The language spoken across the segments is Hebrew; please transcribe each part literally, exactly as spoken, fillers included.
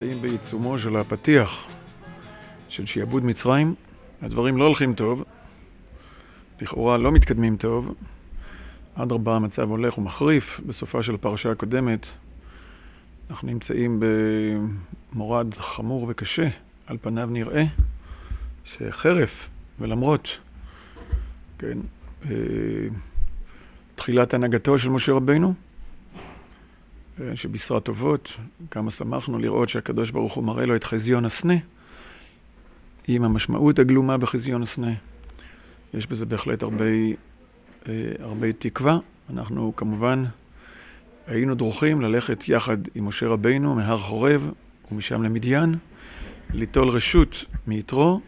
בעיצומו של הפתיח של שיעבוד מצרים, הדברים לא הולכים טוב, לכאורה לא מתקדמים טוב, עד רבה המצב הולך ומחריף. בסופה של הפרשה הקודמת אנחנו נמצאים במורד חמור וקשה, על פניו נראה שחרף ולמרות, כן, תחילת הנהגתו של משה רבינו, שבשרה טובות, כמה שמחנו לראות שהקדוש ברוך הוא מראה לו את חזיון הסנה, עם המשמעות הגלומה בחזיון הסנה. יש בזה בהחלט הרבה, הרבה תקווה. אנחנו כמובן היינו דרוכים ללכת יחד עם משה רבינו מהר חורב ומשם למדיין, ליטול רשות מיתרו,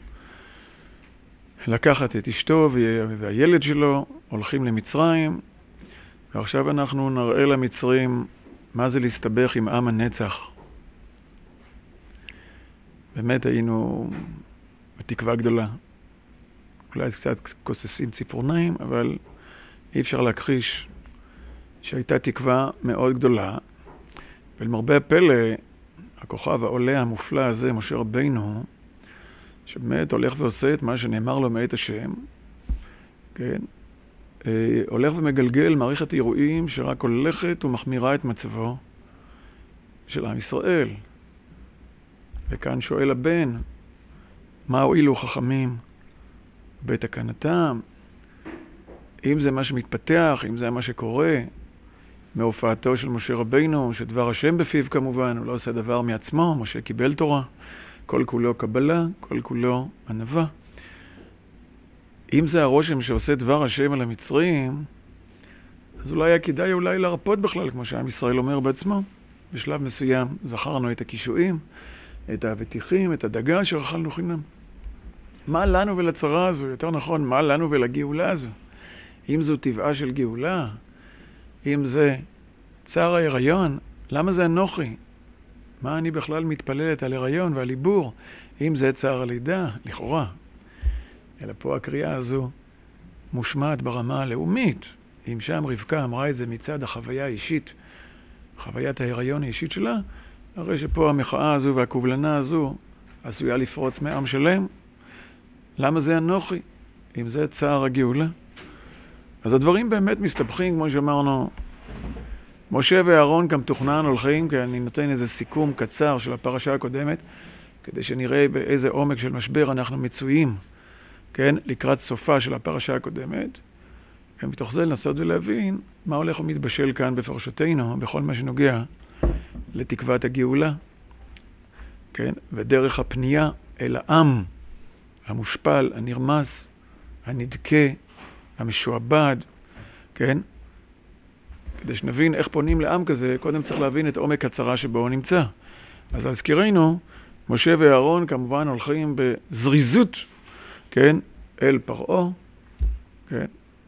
לקחת את אשתו והילד שלו, הולכים למצרים, ועכשיו אנחנו נראה למצרים מה זה להסתבך עם עם הנצח. באמת היינו בתקווה גדולה. אולי קצת כוססים ציפורניים, אבל אי אפשר להכחיש שהייתה תקווה מאוד גדולה. ולמרבה הפלא, הכוכב העולה המופלא הזה, משה רבינו, שבאמת הולך ועושה את מה שנאמר לו מאת השם, כן? הולך ומגלגל מערכת אירועים שרק הולכת ומחמירה את מצבו של עם ישראל. וכאן שואל הבן, מה הועילו חכמים בתקנתם? אם זה מה שמתפתח, אם זה מה שקורה מהופעתו של משה רבינו, שדבר השם בפיו כמובן, הוא לא עושה דבר מעצמו, משה קיבל תורה, כל כולו קבלה, כל כולו ענווה. אם זה הרושם שעושה דבר השם על המצרים, אז אולי היה כדאי אולי להרפות בכלל, כמו שעם ישראל אומר בעצמו. בשלב מסוים זכרנו את הקישואים, את האבטיחים, את הדגה שרחלנו חינם. מה לנו ולצרה הזו? יותר נכון, מה לנו ולגאולה הזו? אם זו טבעה של גאולה, אם זה צער ההיריון, למה זה אנוכי? מה אני בכלל מתפללת על הריון ועל עיבור? אם זה צער הלידה, לכאורה. אלא פה הקריאה הזו מושמעת ברמה הלאומית. אם שם רבקה אמרה את זה מצד החוויה האישית, חוויית ההיריון האישית שלה, הרי שפה המחאה הזו והקובלנה הזו עשויה לפרוץ מעם שלם. למה זה אנוכי? אם זה צער הגאולה. אז הדברים באמת מסתבכים, כמו שאמרנו. משה ואהרון כמתוכנן הולכים, כי אני נותן איזה סיכום קצר של הפרשה הקודמת, כדי שנראה באיזה עומק של משבר אנחנו מצויים, כן, לקראת סופה של הפרשה הקודמת, ומתוך זה לנסות ולהבין מה הולך ומתבשל כאן בפרשתנו, בכל מה שנוגע לתקוות הגאולה, כן, ודרך הפנייה אל העם, המושפל, הנרמס, הנדכה, המשועבד, כן, כדי שנבין איך פונים לעם כזה, קודם צריך להבין את עומק הצרה שבו הוא נמצא. אז להזכירנו, משה ואהרון כמובן הולכים בזריזות, כן, אל פרעה, כן,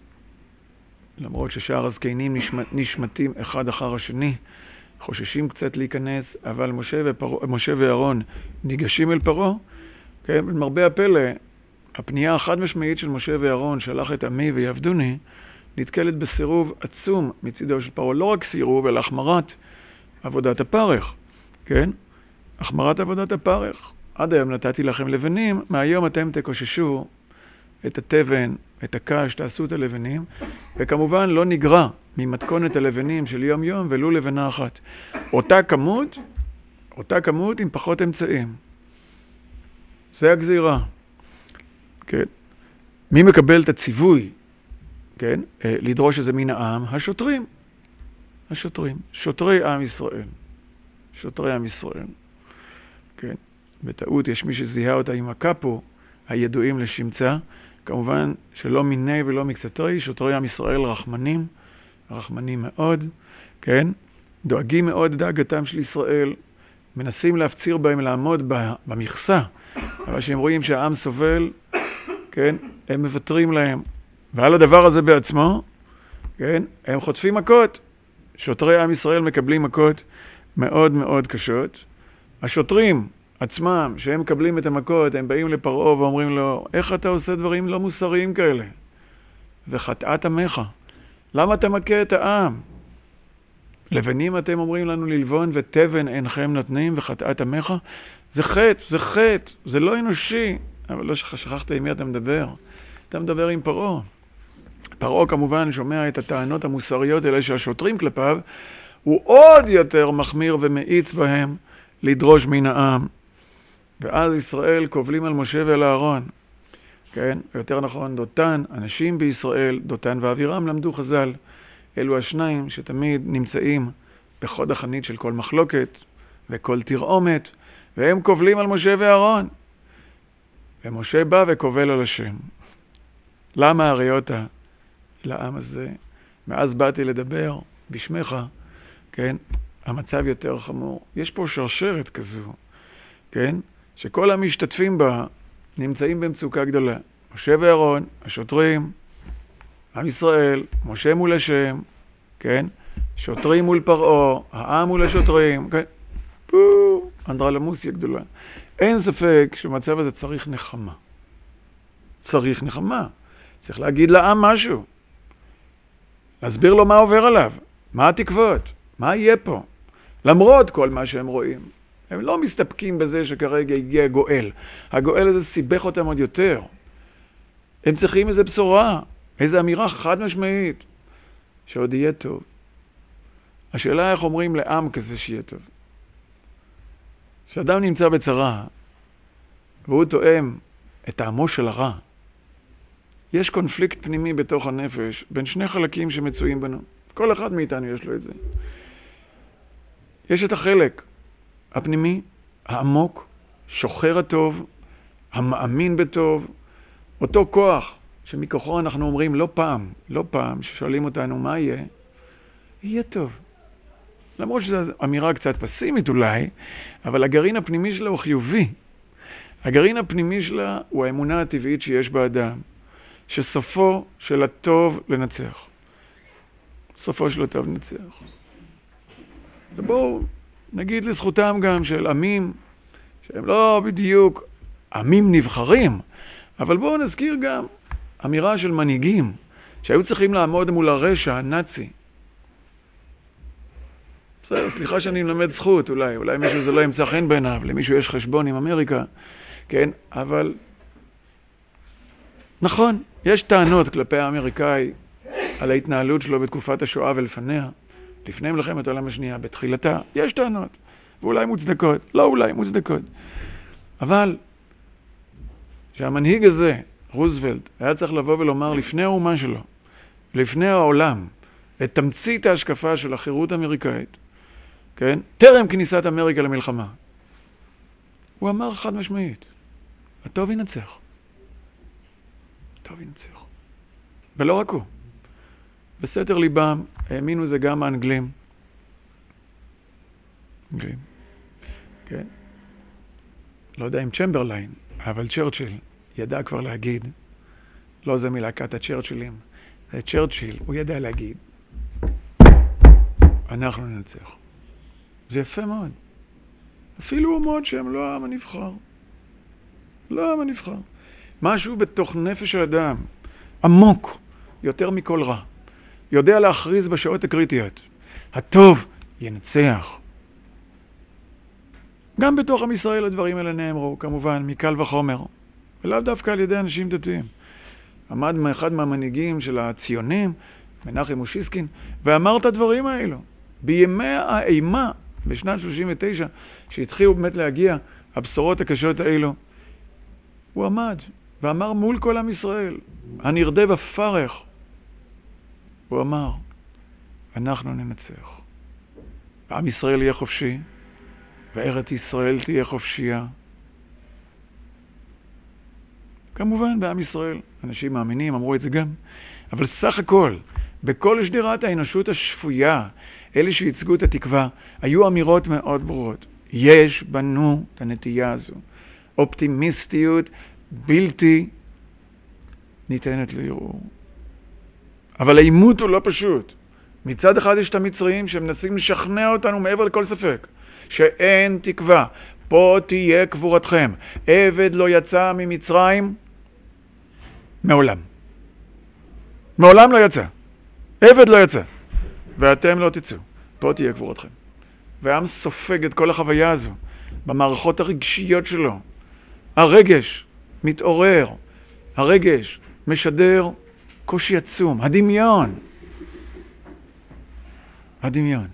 למרות ששאר הזקנים נשמט, נשמטים אחד אחר השני, חוששים קצת להיכנס, אבל משה, ופרעה, משה ואהרון ניגשים אל פרעה, כן, במרבה הפלא, הפנייה החד משמעית של משה ואהרון, שלח את עמי ויעבדוני, נתקלת בסירוב עצום מצידו של פרעה, לא רק סירוב, אלא החמרת עבודת הפרך, כן, החמרת עבודת הפרך. עד היום נתתי לכם לבנים, מהיום אתם תקוששו את התבן, את הקש, תעשו את הלבנים, וכמובן לא נגרע ממתכונת הלבנים של יום יום ולו לבנה אחת. אותה כמות, אותה כמות עם פחות אמצעים. זה הגזירה. כן. מי מקבל את הציווי, כן, לדרוש איזה מן העם? השוטרים. השוטרים. שוטרי עם ישראל. שוטרי עם ישראל. כן. בטעות יש מי שזיהה אותה עם הקאפו, הידועים לשמצה, כמובן שלא מיני ולא מקצתוי, שוטרי עם ישראל רחמנים, רחמנים מאוד, כן, דואגים מאוד דאגתם של ישראל, מנסים להפציר בהם לעמוד במכסה, אבל שהם רואים שהעם סובל, כן, הם מוותרים להם, ועל הדבר הזה בעצמו, כן, הם חוטפים מכות, שוטרי עם ישראל מקבלים מכות מאוד מאוד קשות, השוטרים עצמם, שהם מקבלים את המכות, הם באים לפרעה ואומרים לו, איך אתה עושה דברים לא מוסריים כאלה? וחטאת עמך. למה אתה מכה את העם? לבנים אתם אומרים לנו ללבון ותבן אינכם נותנים וחטאת עמך. זה חטא, זה חטא, זה לא אנושי. אבל לא שכחת עם מי אתה מדבר. אתה מדבר עם פרעה. פרעה כמובן שומע את הטענות המוסריות האלה שהשוטרים כלפיו, הוא עוד יותר מחמיר ומאיץ בהם לדרוש מן העם. ואז ישראל קובלים על משה ועל אהרון. כן? יותר נכון, דותן, אנשים בישראל, דותן ואבירם למדו חז"ל. אלו השניים שתמיד נמצאים בחוד החנית של כל מחלוקת וכל תרעומת, והם קובלים על משה ואהרון. ומשה בא וקובל על השם. למה הריאות לעם הזה? מאז באתי לדבר בשמך, כן? המצב יותר חמור. יש פה שרשרת כזו, כן? שכל המשתתפים בה נמצאים במצוקה גדולה. משה ואהרון, השוטרים, עם ישראל, משה מול השם, כן? שוטרים מול פרעה, העם מול השוטרים, כן? פו, אנדרלמוסיה גדולה. אין ספק שמצב הזה צריך נחמה. צריך נחמה. צריך להגיד לעם משהו. להסביר לו מה עובר עליו. מה התקוות? מה יהיה פה? למרות כל מה שהם רואים. הם לא מסתפקים בזה שכרגע הגיע גואל. הגואל הזה סיבך אותם עוד יותר. הם צריכים איזו בשורה, איזו אמירה חד משמעית, שעוד יהיה טוב. השאלה איך אומרים לעם כזה שיהיה טוב. כשאדם נמצא בצרה, והוא תואם את טעמו של הרע, יש קונפליקט פנימי בתוך הנפש, בין שני חלקים שמצויים בנו. כל אחד מאיתנו יש לו את זה. יש את החלק הפנימי, העמוק, שוחר הטוב, המאמין בטוב, אותו כוח שמכוחו אנחנו אומרים לא פעם, לא פעם, ששואלים אותנו מה יהיה, יהיה טוב. למרות שזו אמירה קצת פסימית אולי, אבל הגרעין הפנימי שלה הוא חיובי. הגרעין הפנימי שלה הוא האמונה הטבעית שיש באדם, שסופו של הטוב לנצח. סופו של הטוב לנצח. ובואו נגיד לזכותם גם של עמים, שהם לא בדיוק עמים נבחרים, אבל בואו נזכיר גם אמירה של מנהיגים, שהיו צריכים לעמוד מול הרשע הנאצי. בסדר, סליחה שאני מלמד זכות, אולי, אולי מישהו זה לא ימצא חן בעיניו, למישהו יש חשבון עם אמריקה, כן, אבל נכון, יש טענות כלפי האמריקאי על ההתנהלות שלו בתקופת השואה ולפניה, לפני מלחמת העולם השנייה, בתחילתה, יש טענות, ואולי מוצדקות, לא אולי, מוצדקות. אבל שהמנהיג הזה, רוזוולט, היה צריך לבוא ולומר לפני האומה שלו, לפני העולם, את תמצית ההשקפה של החירות האמריקאית, כן? טרם כניסת אמריקה למלחמה. הוא אמר חד משמעית, הטוב ינצח. הטוב ינצח. ולא רק הוא. בסתר ליבם, האמינו זה גם האנגלים. אנגלים. כן? לא יודע אם צ'מברליין, אבל צ'רצ'יל ידע כבר להגיד, לא זה מלהקת הצ'רצ'ילים, זה צ'רצ'יל, הוא ידע להגיד, אנחנו ננצח. זה יפה מאוד. אפילו אומות שהם לא העם הנבחר. לא העם הנבחר. משהו בתוך נפש האדם, עמוק, יותר מכל רע. יודע להכריז בשעות הקריטיות. הטוב ינצח. גם בתוך עם ישראל הדברים האלה נאמרו, כמובן, מקל וחומר. ולאו דווקא על ידי אנשים דתיים. עמד מאחד מהמנהיגים של הציונים, מנחם אושיסקין, ואמר את הדברים האלו. בימי האימה, בשנת שלושים ותשע, שהתחילו באמת להגיע הבשורות הקשות האלו, הוא עמד ואמר מול כל עם ישראל, הנרדה בפרך, הוא אמר, אנחנו ננצח. עם ישראל יהיה חופשי, וארץ ישראל תהיה חופשייה. כמובן, בעם ישראל, אנשים מאמינים, אמרו את זה גם, אבל סך הכל, בכל שדרת האנושות השפויה, אלה שייצגו את התקווה, היו אמירות מאוד ברורות. יש בנו את הנטייה הזו. אופטימיסטיות בלתי ניתנת לערעור. אבל העימות הוא לא פשוט. מצד אחד יש את המצרים שמנסים לשכנע אותנו מעבר לכל ספק, שאין תקווה, פה תהיה קבורתכם. עבד לא יצא ממצרים מעולם. מעולם לא יצא. עבד לא יצא. ואתם לא תצאו. פה תהיה קבורתכם. והעם סופג את כל החוויה הזו, במערכות הרגשיות שלו. הרגש מתעורר, הרגש משדר קושי עצום, הדמיון. הדמיון.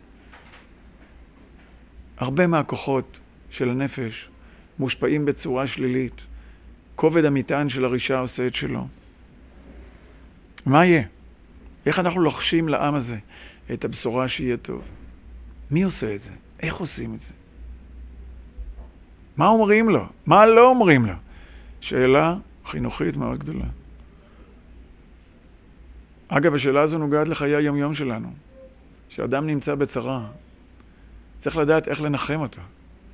הרבה מהכוחות של הנפש מושפעים בצורה שלילית. כובד המטען של הרישה עושה את שלו. מה יהיה? איך אנחנו לוחשים לעם הזה את הבשורה שיהיה טוב? מי עושה את זה? איך עושים את זה? מה אומרים לו? מה לא אומרים לו? שאלה חינוכית מאוד גדולה. אגב, השאלה הזו נוגעת לחיי היום-יום שלנו. שאדם נמצא בצרה, צריך לדעת איך לנחם אותו.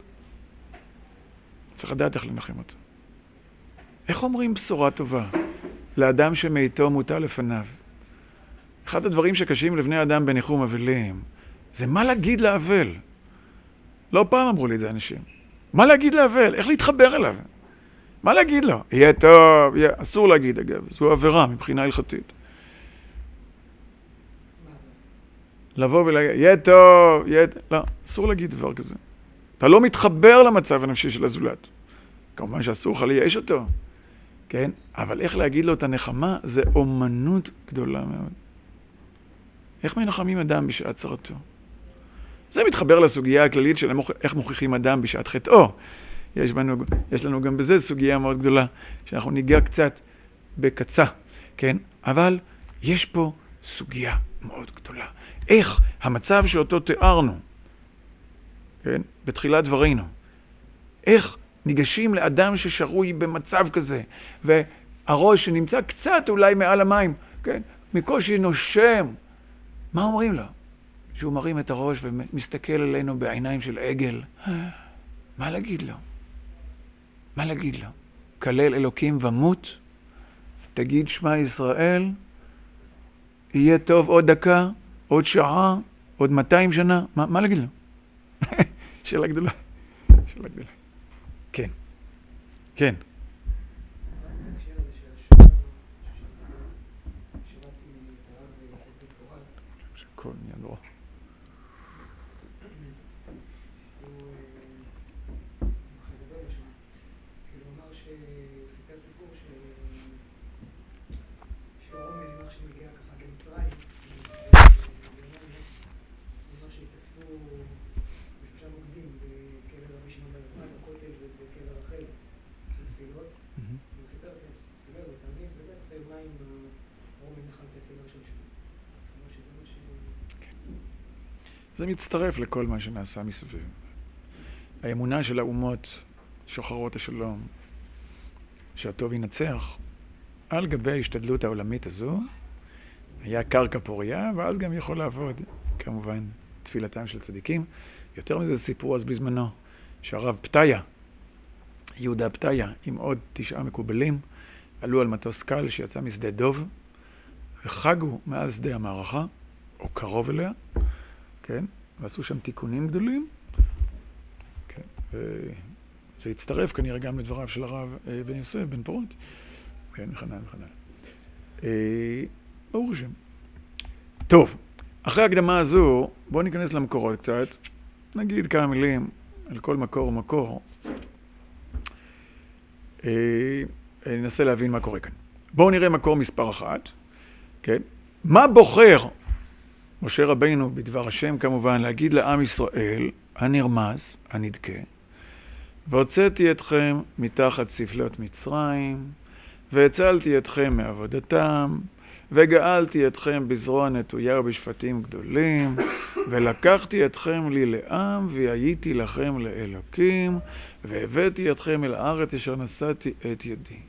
צריך לדעת איך לנחם אותו. איך אומרים בשורה טובה לאדם שמיתו מוטל לפניו? אחד הדברים שקשים לבני אדם בניחום אבלים, זה מה להגיד לאבל. לא פעם אמרו לי את זה אנשים. מה להגיד לאבל? איך להתחבר אליו? מה להגיד לו? יהיה טוב, יהיה... אסור להגיד אגב, זו עבירה מבחינה הלכתית. לבוא ולהגיד, יהיה טוב, יהיה... לא, אסור להגיד דבר כזה. אתה לא מתחבר למצב הנפשי של הזולת. כמובן שאסור לך לייאש אותו, כן? אבל איך להגיד לו את הנחמה, זה אומנות גדולה מאוד. איך מנחמים אדם בשעת צרתו? זה מתחבר לסוגיה הכללית של איך מוכיחים אדם בשעת חטאו. יש, בנו, יש לנו גם בזה סוגיה מאוד גדולה, שאנחנו ניגע קצת בקצה, כן? אבל יש פה סוגיה מאוד גדולה. איך המצב שאותו תיארנו, כן? בתחילת דברינו, איך ניגשים לאדם ששרוי במצב כזה, והראש שנמצא קצת אולי מעל המים, כן? מקושי נושם. מה אומרים לו? שהוא מרים את הראש ומסתכל עלינו בעיניים של עגל. מה להגיד לו? מה להגיד לו? כלל אלוקים ומות, תגיד שמע ישראל, יהיה טוב עוד דקה, עוד שעה, עוד מאתיים שנה. מה, מה להגיד לו? שאלה גדולה. שאלה גדולה. כן. כן. כל עניין רע. זה מצטרף לכל מה שנעשה מסביב. האמונה של האומות שוחרות השלום, שהטוב ינצח, על גבי ההשתדלות העולמית הזו, היה קרקע פוריה, ואז גם יכול לעבוד, כמובן, תפילתם של צדיקים. יותר מזה סיפור אז בזמנו, שהרב פתיה, יהודה פתיה, עם עוד תשעה מקובלים, עלו על מטוס קל שיצא משדה דוב, וחגו מעל שדה המערכה, או קרוב אליה, כן? ועשו שם תיקונים גדולים, כן? וזה הצטרף כנראה גם לדבריו של הרב בן יוסף, בן פורת, כן, וחנן וחנן. ברוך השם. טוב, אחרי ההקדמה הזו, בואו ניכנס למקורות קצת, נגיד כמה מילים על כל מקור ומקור, ננסה להבין מה קורה כאן. בואו נראה מקור מספר אחת, כן? מה בוחר משה רבינו בדבר השם כמובן להגיד לעם ישראל הנרמס, הנדכה, והוצאתי אתכם מתחת ספלות מצרים, והצלתי אתכם מעבודתם, וגאלתי אתכם בזרוע נטויה ובשפטים גדולים, ולקחתי אתכם לי לעם, והייתי לכם לאלוקים, והבאתי אתכם אל הארץ אשר נשאתי את ידי.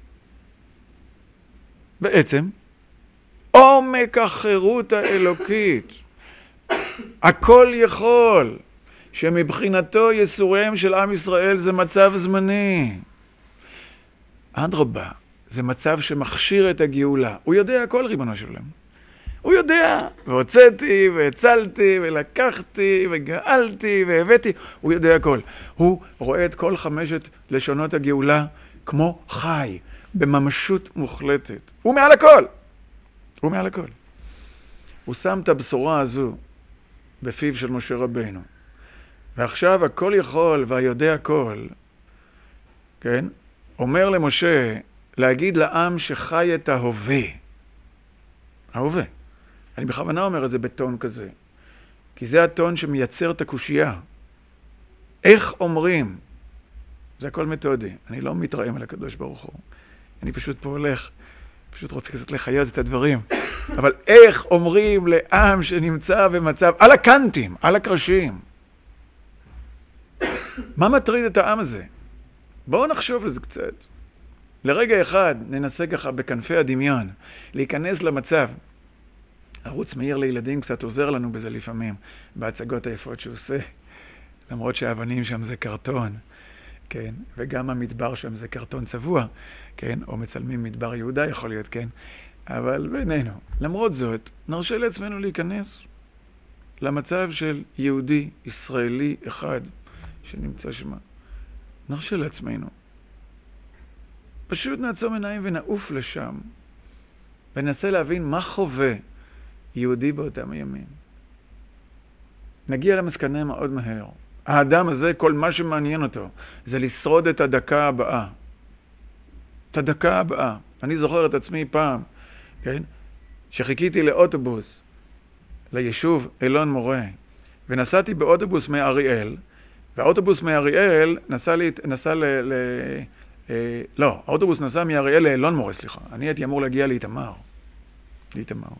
בעצם, עומק החירות האלוקית, הכל יכול, שמבחינתו יסוריהם של עם ישראל זה מצב זמני. אדרבה, זה מצב שמכשיר את הגאולה. הוא יודע הכל, ריבונו של עולם. הוא יודע, והוצאתי, והצלתי, ולקחתי, וגאלתי, והבאתי. הוא יודע הכל. הוא רואה את כל חמשת לשונות הגאולה כמו חי, בממשות מוחלטת. הוא מעל הכל. הוא מעל הכל. הוא שם את הבשורה הזו בפיו של משה רבינו. ועכשיו הכל יכול והיודע הכל, כן? אומר למשה להגיד לעם שחי את ההווה. ההווה. אני בכוונה אומר את זה בטון כזה. כי זה הטון שמייצר את הקושייה. איך אומרים? זה הכל מתודי. אני לא מתרעם על הקדוש ברוך הוא. אני פשוט פה הולך, פשוט רוצה קצת לחייז את הדברים. אבל איך אומרים לעם שנמצא במצב, על הקנטים, על הקרשים? מה מטריד את העם הזה? בואו נחשוב על זה קצת. לרגע אחד ננסה ככה בכנפי הדמיון, להיכנס למצב. ערוץ מאיר לילדים קצת עוזר לנו בזה לפעמים, בהצגות היפות שהוא עושה, למרות שהאבנים שם זה קרטון, כן? וגם המדבר שם זה קרטון צבוע, כן? או מצלמים מדבר יהודה יכול להיות, כן? אבל בינינו, למרות זאת, נרשה לעצמנו להיכנס למצב של יהודי, ישראלי אחד, שנמצא שמה. נרשה לעצמנו. פשוט נעצום עיניים ונעוף לשם, וננסה להבין מה חווה יהודי באותם הימים. נגיע למסקנה מאוד מהר. האדם הזה, כל מה שמעניין אותו, זה לשרוד את הדקה הבאה. את הדקה הבאה. אני זוכר את עצמי פעם, כן? שחיכיתי לאוטובוס, ליישוב אילון מורה, ונסעתי באוטובוס מאריאל, והאוטובוס מאריאל נסע לי, נסע ל... ל אה, לא, האוטובוס נסע מאריאל לאילון מורה, סליחה. אני הייתי אמור להגיע לאיתמר. לאיתמר.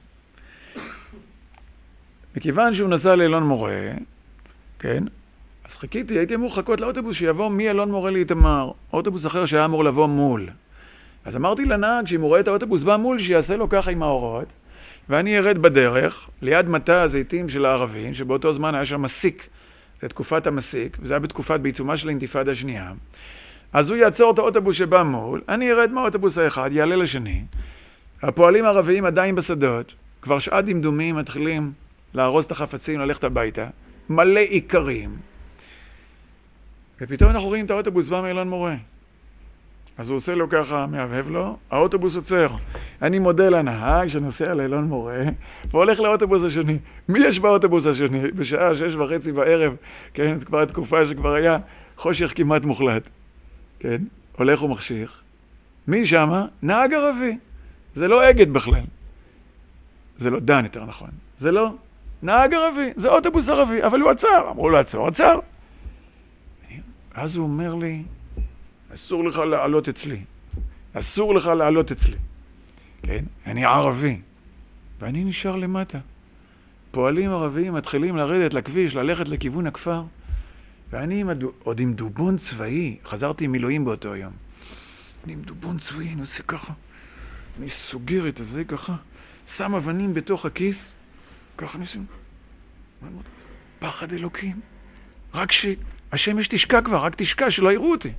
מכיוון שהוא נסע לאילון מורה, כן? אז חיכיתי, הייתי אמור לחכות לאוטובוס שיבוא מאילון מורה לאיתמר. אוטובוס אחר שהיה אמור לבוא מול. אז אמרתי לנהג שאם הוא רואה את האוטובוס בא מול, שיעשה לו ככה עם האורות, ואני ארד בדרך, ליד מטע הזיתים של הערבים, שבאותו זמן היה שם מסיק. זה תקופת המסיק, וזה היה בתקופת בעיצומה של האינתיפאדה השנייה. אז הוא יעצור את האוטובוס שבא מול, אני ארד מהאוטובוס האחד, יעלה לשני. הפועלים הערביים עדיין בשדות, כבר שעה דמדומים מתחילים לארוז את החפצים, ללכת הביתה, מלא עיקרים. ופתאום אנחנו רואים את האוטובוס בא מאילון מורה. אז הוא עושה לו ככה, מהבהב לו, האוטובוס עוצר. אני מודה לנהג שנוסע לאילון מורה, והולך לאוטובוס השני. מי יש באוטובוס השני? בשעה שש וחצי בערב, כן, זו כבר התקופה שכבר היה חושך כמעט מוחלט. כן, הולך ומחשיך. מי שמה? נהג ערבי. זה לא אגד בכלל. זה לא דן יותר נכון. זה לא נהג ערבי, זה אוטובוס ערבי, אבל הוא עצר. אמרו לו עצור, עצר. אז הוא אומר לי, אסור לך לעלות אצלי. אסור לך לעלות אצלי. כן? אני ערבי. ואני נשאר למטה. פועלים ערביים מתחילים לרדת לכביש, ללכת לכיוון הכפר. ואני עם הדו... עוד עם דובון צבאי, חזרתי עם מילואים באותו יום. אני עם דובון צבאי, אני עושה ככה. אני סוגר את הזה ככה, שם אבנים בתוך הכיס, ככה אני עושה. פחד אלוקים. רק שהשמש תשקע כבר, רק תשקע, שלא יראו אותי.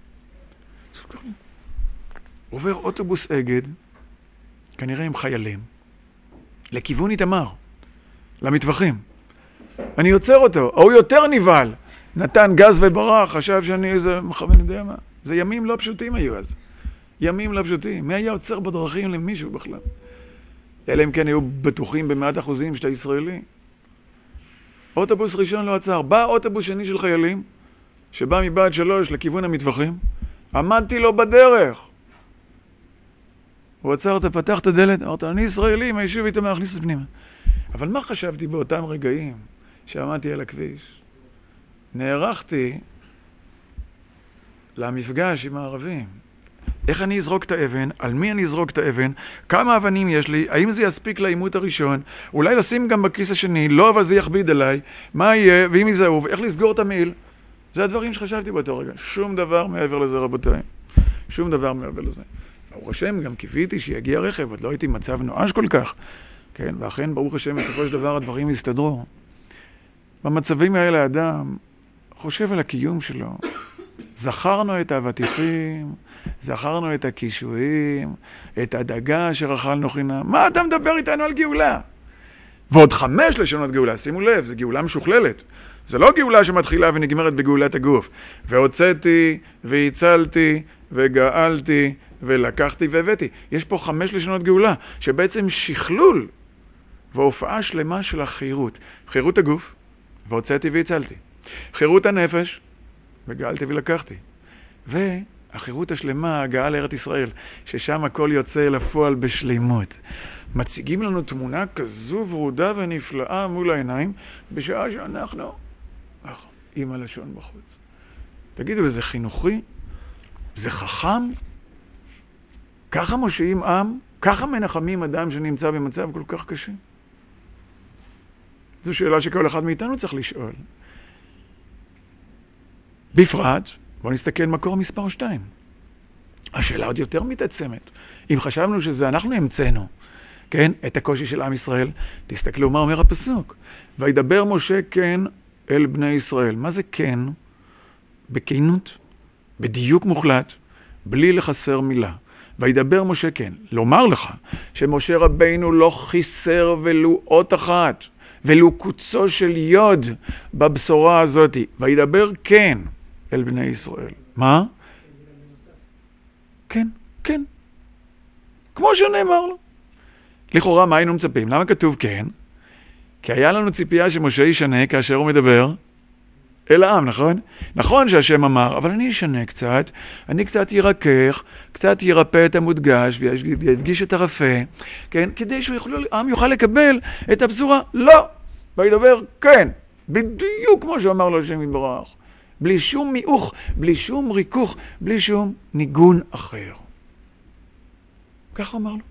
עובר אוטובוס אגד, כנראה עם חיילים, לכיוון איתמר, למטווחים. אני יוצר אותו, הוא יותר נבהל. נתן גז וברח, חשב שאני איזה מכוון יודע מה. זה ימים לא פשוטים היו אז. ימים לא פשוטים. מי היה עוצר בדרכים למישהו בכלל? אלא אם כן היו בטוחים במאת אחוזים שאתה ישראלי. אוטובוס ראשון לא עצר. בא אוטובוס שני של חיילים, שבא מבעד שלוש לכיוון המטווחים. עמדתי לו בדרך. הוא עצר, אתה פתח את הדלת, אמרת, אני ישראלי, מה יישוב איתם להכניס את פנימה. אבל מה חשבתי באותם רגעים שעמדתי על הכביש? נערכתי למפגש עם הערבים. איך אני אזרוק את האבן? על מי אני אזרוק את האבן? כמה אבנים יש לי? האם זה יספיק לעימות הראשון? אולי לשים גם בכיס השני? לא, אבל זה יכביד עליי. מה יהיה? ואם יזהו? ואיך לסגור את המיל? זה הדברים שחשבתי באותו רגע. שום דבר מעבר לזה, רבותיי. שום דבר מעבר לזה. ברוך השם, גם קיוויתי שיגיע רכב, עוד לא הייתי מצב נואש כל כך. כן, ואכן, ברוך השם, בסופו של דבר הדברים יסתדרו. במצבים האלה האדם חושב על הקיום שלו. זכרנו את האבטיחים, זכרנו את הקישואים, את הדגה שרחלנו חינם. מה אתה מדבר איתנו על גאולה? ועוד חמש לשונות גאולה, שימו לב, זה גאולה משוכללת. זה לא גאולה שמתחילה ונגמרת בגאולת הגוף. והוצאתי, והצלתי, וגאלתי, ולקחתי והבאתי. יש פה חמש לשונות גאולה, שבעצם שכלול. והופעה שלמה של החירות. חירות הגוף, והוצאתי והצלתי. חירות הנפש, וגאלתי ולקחתי. והחירות השלמה, הגעה לארץ ישראל, ששם הכל יוצא לפועל בשלימות. מציגים לנו תמונה כזו ורודה ונפלאה מול העיניים, בשעה שאנחנו עם הלשון בחוץ. תגידו, זה חינוכי? זה חכם? ככה מושיעים עם? ככה מנחמים אדם שנמצא במצב כל כך קשה? זו שאלה שכל אחד מאיתנו צריך לשאול. בפרט, בואו נסתכל מקור מספר שתיים. השאלה עוד יותר מתעצמת. אם חשבנו שזה אנחנו המצאנו, כן, את הקושי של עם ישראל, תסתכלו מה אומר הפסוק. וידבר משה כן אל בני ישראל. מה זה כן? בכנות, בדיוק מוחלט, בלי לחסר מילה. וידבר משה כן. לומר לך שמשה רבינו לא חיסר ולו אות אחת, ולו קוצו של יוד בבשורה הזאת. וידבר כן אל בני ישראל. מה? כן, כן. כמו שנאמר לו. לכאורה, מה היינו מצפים? למה כתוב כן? כי היה לנו ציפייה שמשה ישנה כאשר הוא מדבר אל העם, נכון? נכון שהשם אמר, אבל אני אשנה קצת, אני קצת ירקח, קצת ירפא את המודגש וידגיש את הרפה, כן? כדי שהעם יוכל לקבל את הבשורה. לא! וידבר כן, בדיוק כמו שאמר לו השם יתברך. בלי שום מיוך, בלי שום ריכוך, בלי שום ניגון אחר. ככה אמר לו.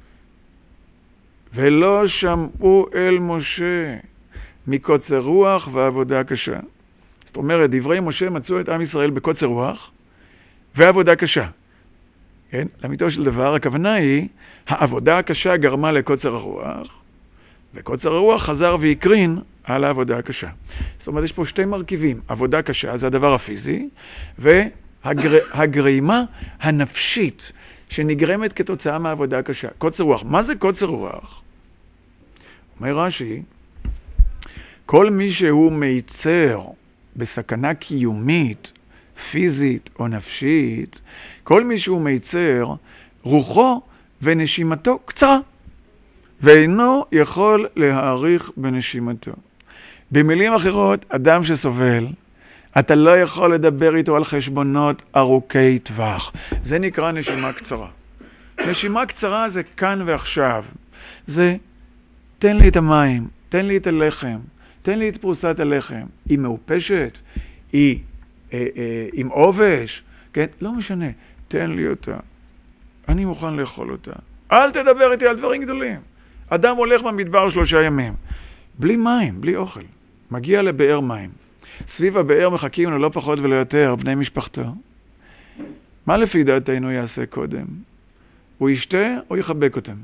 ולא שמעו אל משה מקוצר רוח ועבודה קשה. זאת אומרת, דברי משה מצאו את עם ישראל בקוצר רוח ועבודה קשה. כן? לאמיתו של דבר, הכוונה היא, העבודה הקשה גרמה לקוצר הרוח, וקוצר הרוח חזר והקרין על העבודה הקשה. זאת אומרת, יש פה שתי מרכיבים. עבודה קשה, זה הדבר הפיזי, והגרימה הנפשית שנגרמת כתוצאה מהעבודה הקשה. קוצר רוח. מה זה קוצר רוח? אומר רש"י, כל מי שהוא מייצר בסכנה קיומית, פיזית או נפשית, כל מי שהוא מייצר, רוחו ונשימתו קצרה, ואינו יכול להאריך בנשימתו. במילים אחרות, אדם שסובל, אתה לא יכול לדבר איתו על חשבונות ארוכי טווח. זה נקרא נשימה קצרה. נשימה קצרה זה כאן ועכשיו. זה, תן לי את המים, תן לי את הלחם, תן לי את פרוסת הלחם. היא מעופשת, היא אה, אה, עם עובש, כן? לא משנה, תן לי אותה. אני מוכן לאכול אותה. אל תדבר איתי על דברים גדולים. אדם הולך במדבר שלושה ימים, בלי מים, בלי אוכל. מגיע לבאר מים. סביב הבאר מחכים לו לא פחות ולא יותר בני משפחתו. מה לפי דעתנו יעשה קודם? הוא ישתה או יחבק אותם?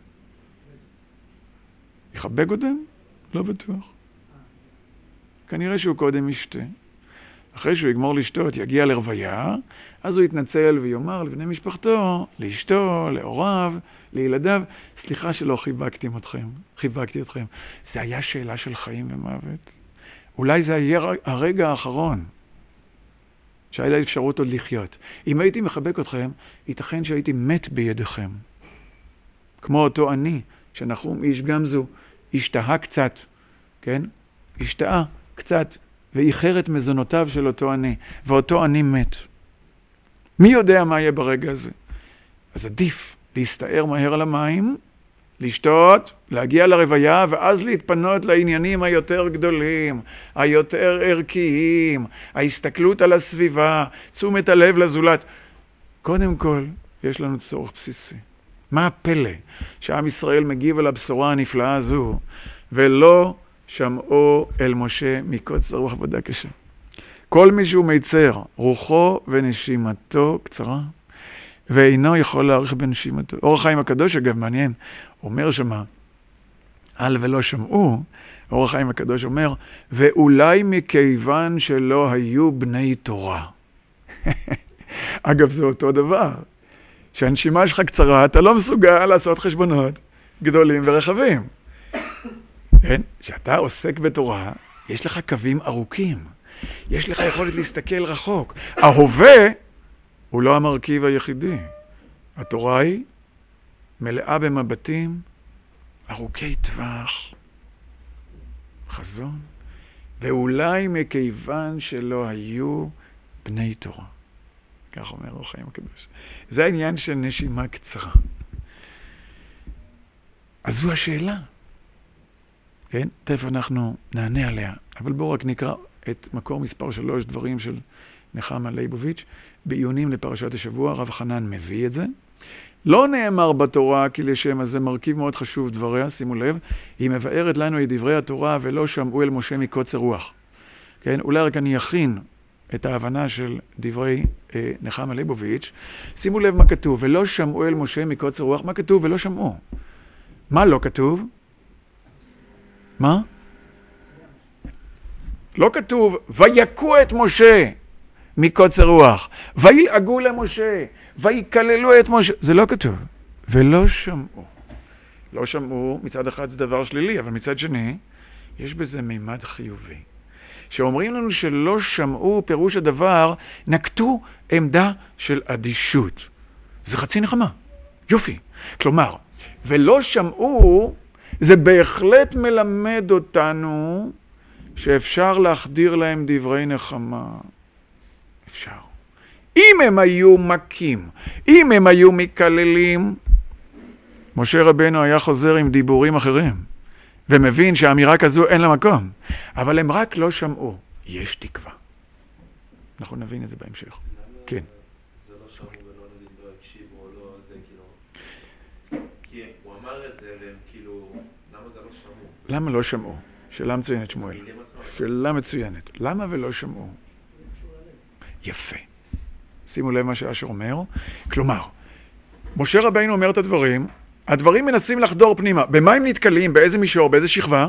יחבק אותם? לא בטוח. כנראה שהוא קודם ישתה. אחרי שהוא יגמור לשתות, יגיע לרוויה, אז הוא יתנצל ויאמר לבני משפחתו, לאשתו, להוריו, לילדיו, סליחה שלא חיבקתי אתכם, חיבקתי אתכם. זה היה שאלה של חיים ומוות. אולי זה היה הרגע האחרון שהיה לה אפשרות עוד לחיות. אם הייתי מחבק אתכם, ייתכן שהייתי מת בידיכם. כמו אותו אני, שנחום איש גמזו, השתהה קצת, כן? השתהה קצת, ואיחרת מזונותיו של אותו אני, ואותו אני מת. מי יודע מה יהיה ברגע הזה? אז עדיף להסתער מהר על המים, לשתות, להגיע לרוויה, ואז להתפנות לעניינים היותר גדולים, היותר ערכיים, ההסתכלות על הסביבה, תשומת הלב לזולת. קודם כל, יש לנו צורך בסיסי. מה הפלא שעם ישראל מגיב על הבשורה הנפלאה הזו, ולא שמעו אל משה מקוצר רוח עבודה קשה? כל מי שהוא מייצר, רוחו ונשימתו קצרה, ואינו יכול להאריך בנשימתו. אור החיים הקדוש, אגב, מעניין, אומר שמה, על ולא שמעו, אור החיים הקדוש אומר, ואולי מכיוון שלא היו בני תורה. אגב, זה אותו דבר. שהנשימה שלך קצרה, אתה לא מסוגל לעשות חשבונות גדולים ורחבים. כן? כשאתה עוסק בתורה, יש לך קווים ארוכים. יש לך יכולת להסתכל רחוק. ההווה הוא לא המרכיב היחידי. התורה היא מלאה במבטים ארוכי טווח, חזון, ואולי מכיוון שלא היו בני תורה. כך אומר אור החיים הקדוש. זה העניין של נשימה קצרה. אז זו השאלה. כן? תכף אנחנו נענה עליה. אבל בואו רק נקרא את מקור מספר שלוש, דברים של נחמה ליבוביץ', בעיונים לפרשת השבוע. רב חנן מביא את זה. לא נאמר בתורה כי לשם, אז זה מרכיב מאוד חשוב דבריה, שימו לב, היא מבארת לנו את דברי התורה ולא שמעו אל משה מקוצר רוח. כן? אולי רק אני אכין את ההבנה של דברי אה, נחמה ליבוביץ'. שימו לב מה כתוב, ולא שמעו אל משה מקוצר רוח. מה כתוב? ולא שמעו. מה לא כתוב? מה? לא כתוב, ויקו את משה מקוצר רוח, וילעגו למשה, ויקללו את משה. זה לא כתוב. ולא שמעו. לא שמעו, מצד אחד זה דבר שלילי, אבל מצד שני, יש בזה מימד חיובי. שאומרים לנו שלא שמעו, פירוש הדבר, נקטו עמדה של אדישות. זה חצי נחמה. יופי. כלומר, ולא שמעו, זה בהחלט מלמד אותנו שאפשר להחדיר להם דברי נחמה. אפשר. אם הם היו מכים, אם הם היו מקללים, משה רבנו היה חוזר עם דיבורים אחרים, ומבין שהאמירה כזו אין לה מקום. אבל הם רק לא שמעו. יש תקווה. אנחנו נבין את זה בהמשך. כן. זה לא שמעו ולא נגיד לא הקשיבו או לא זה כאילו... כי הוא אמר את זה והם כאילו... למה זה לא שמעו? למה לא שמעו? שאלה מצוינת שמואל. שאלה מצוינת. למה ולא שמעו? יפה. שימו לב מה שאשר אומר. כלומר, משה רבינו אומר את הדברים, הדברים מנסים לחדור פנימה. במה הם נתקלים? באיזה מישור? באיזה שכבה?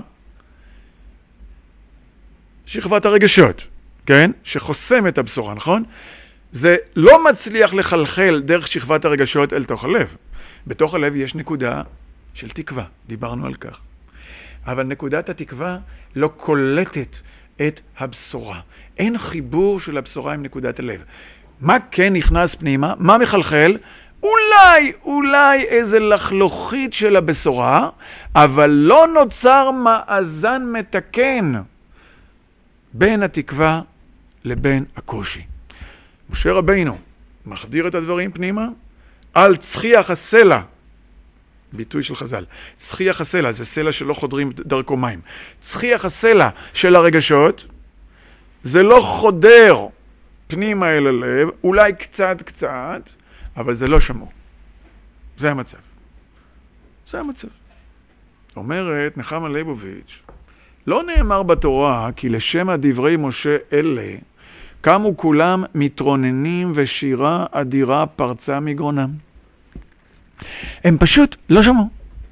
שכבת הרגשות, כן? שחוסם את הבשורה, נכון? זה לא מצליח לחלחל דרך שכבת הרגשות אל תוך הלב. בתוך הלב יש נקודה של תקווה, דיברנו על כך. אבל נקודת התקווה לא קולטת את הבשורה. אין חיבור של הבשורה עם נקודת הלב. מה כן נכנס פנימה? מה מחלחל? אולי, אולי איזה לחלוכית של הבשורה, אבל לא נוצר מאזן מתקן בין התקווה לבין הקושי. משה רבינו מחדיר את הדברים פנימה על צחיח הסלע, ביטוי של חז"ל. צחיח הסלע, זה סלע שלא חודרים דרכו מים. צחיח הסלע של הרגשות, זה לא חודר פנימה אל הלב, אולי קצת קצת, אבל זה לא שמעו. זה המצב. זה המצב. אומרת נחמה ליבוביץ', לא נאמר בתורה כי לשם הדברי משה אלה, קמו כולם מתרוננים ושירה אדירה פרצה מגרונם. הם פשוט לא שמעו.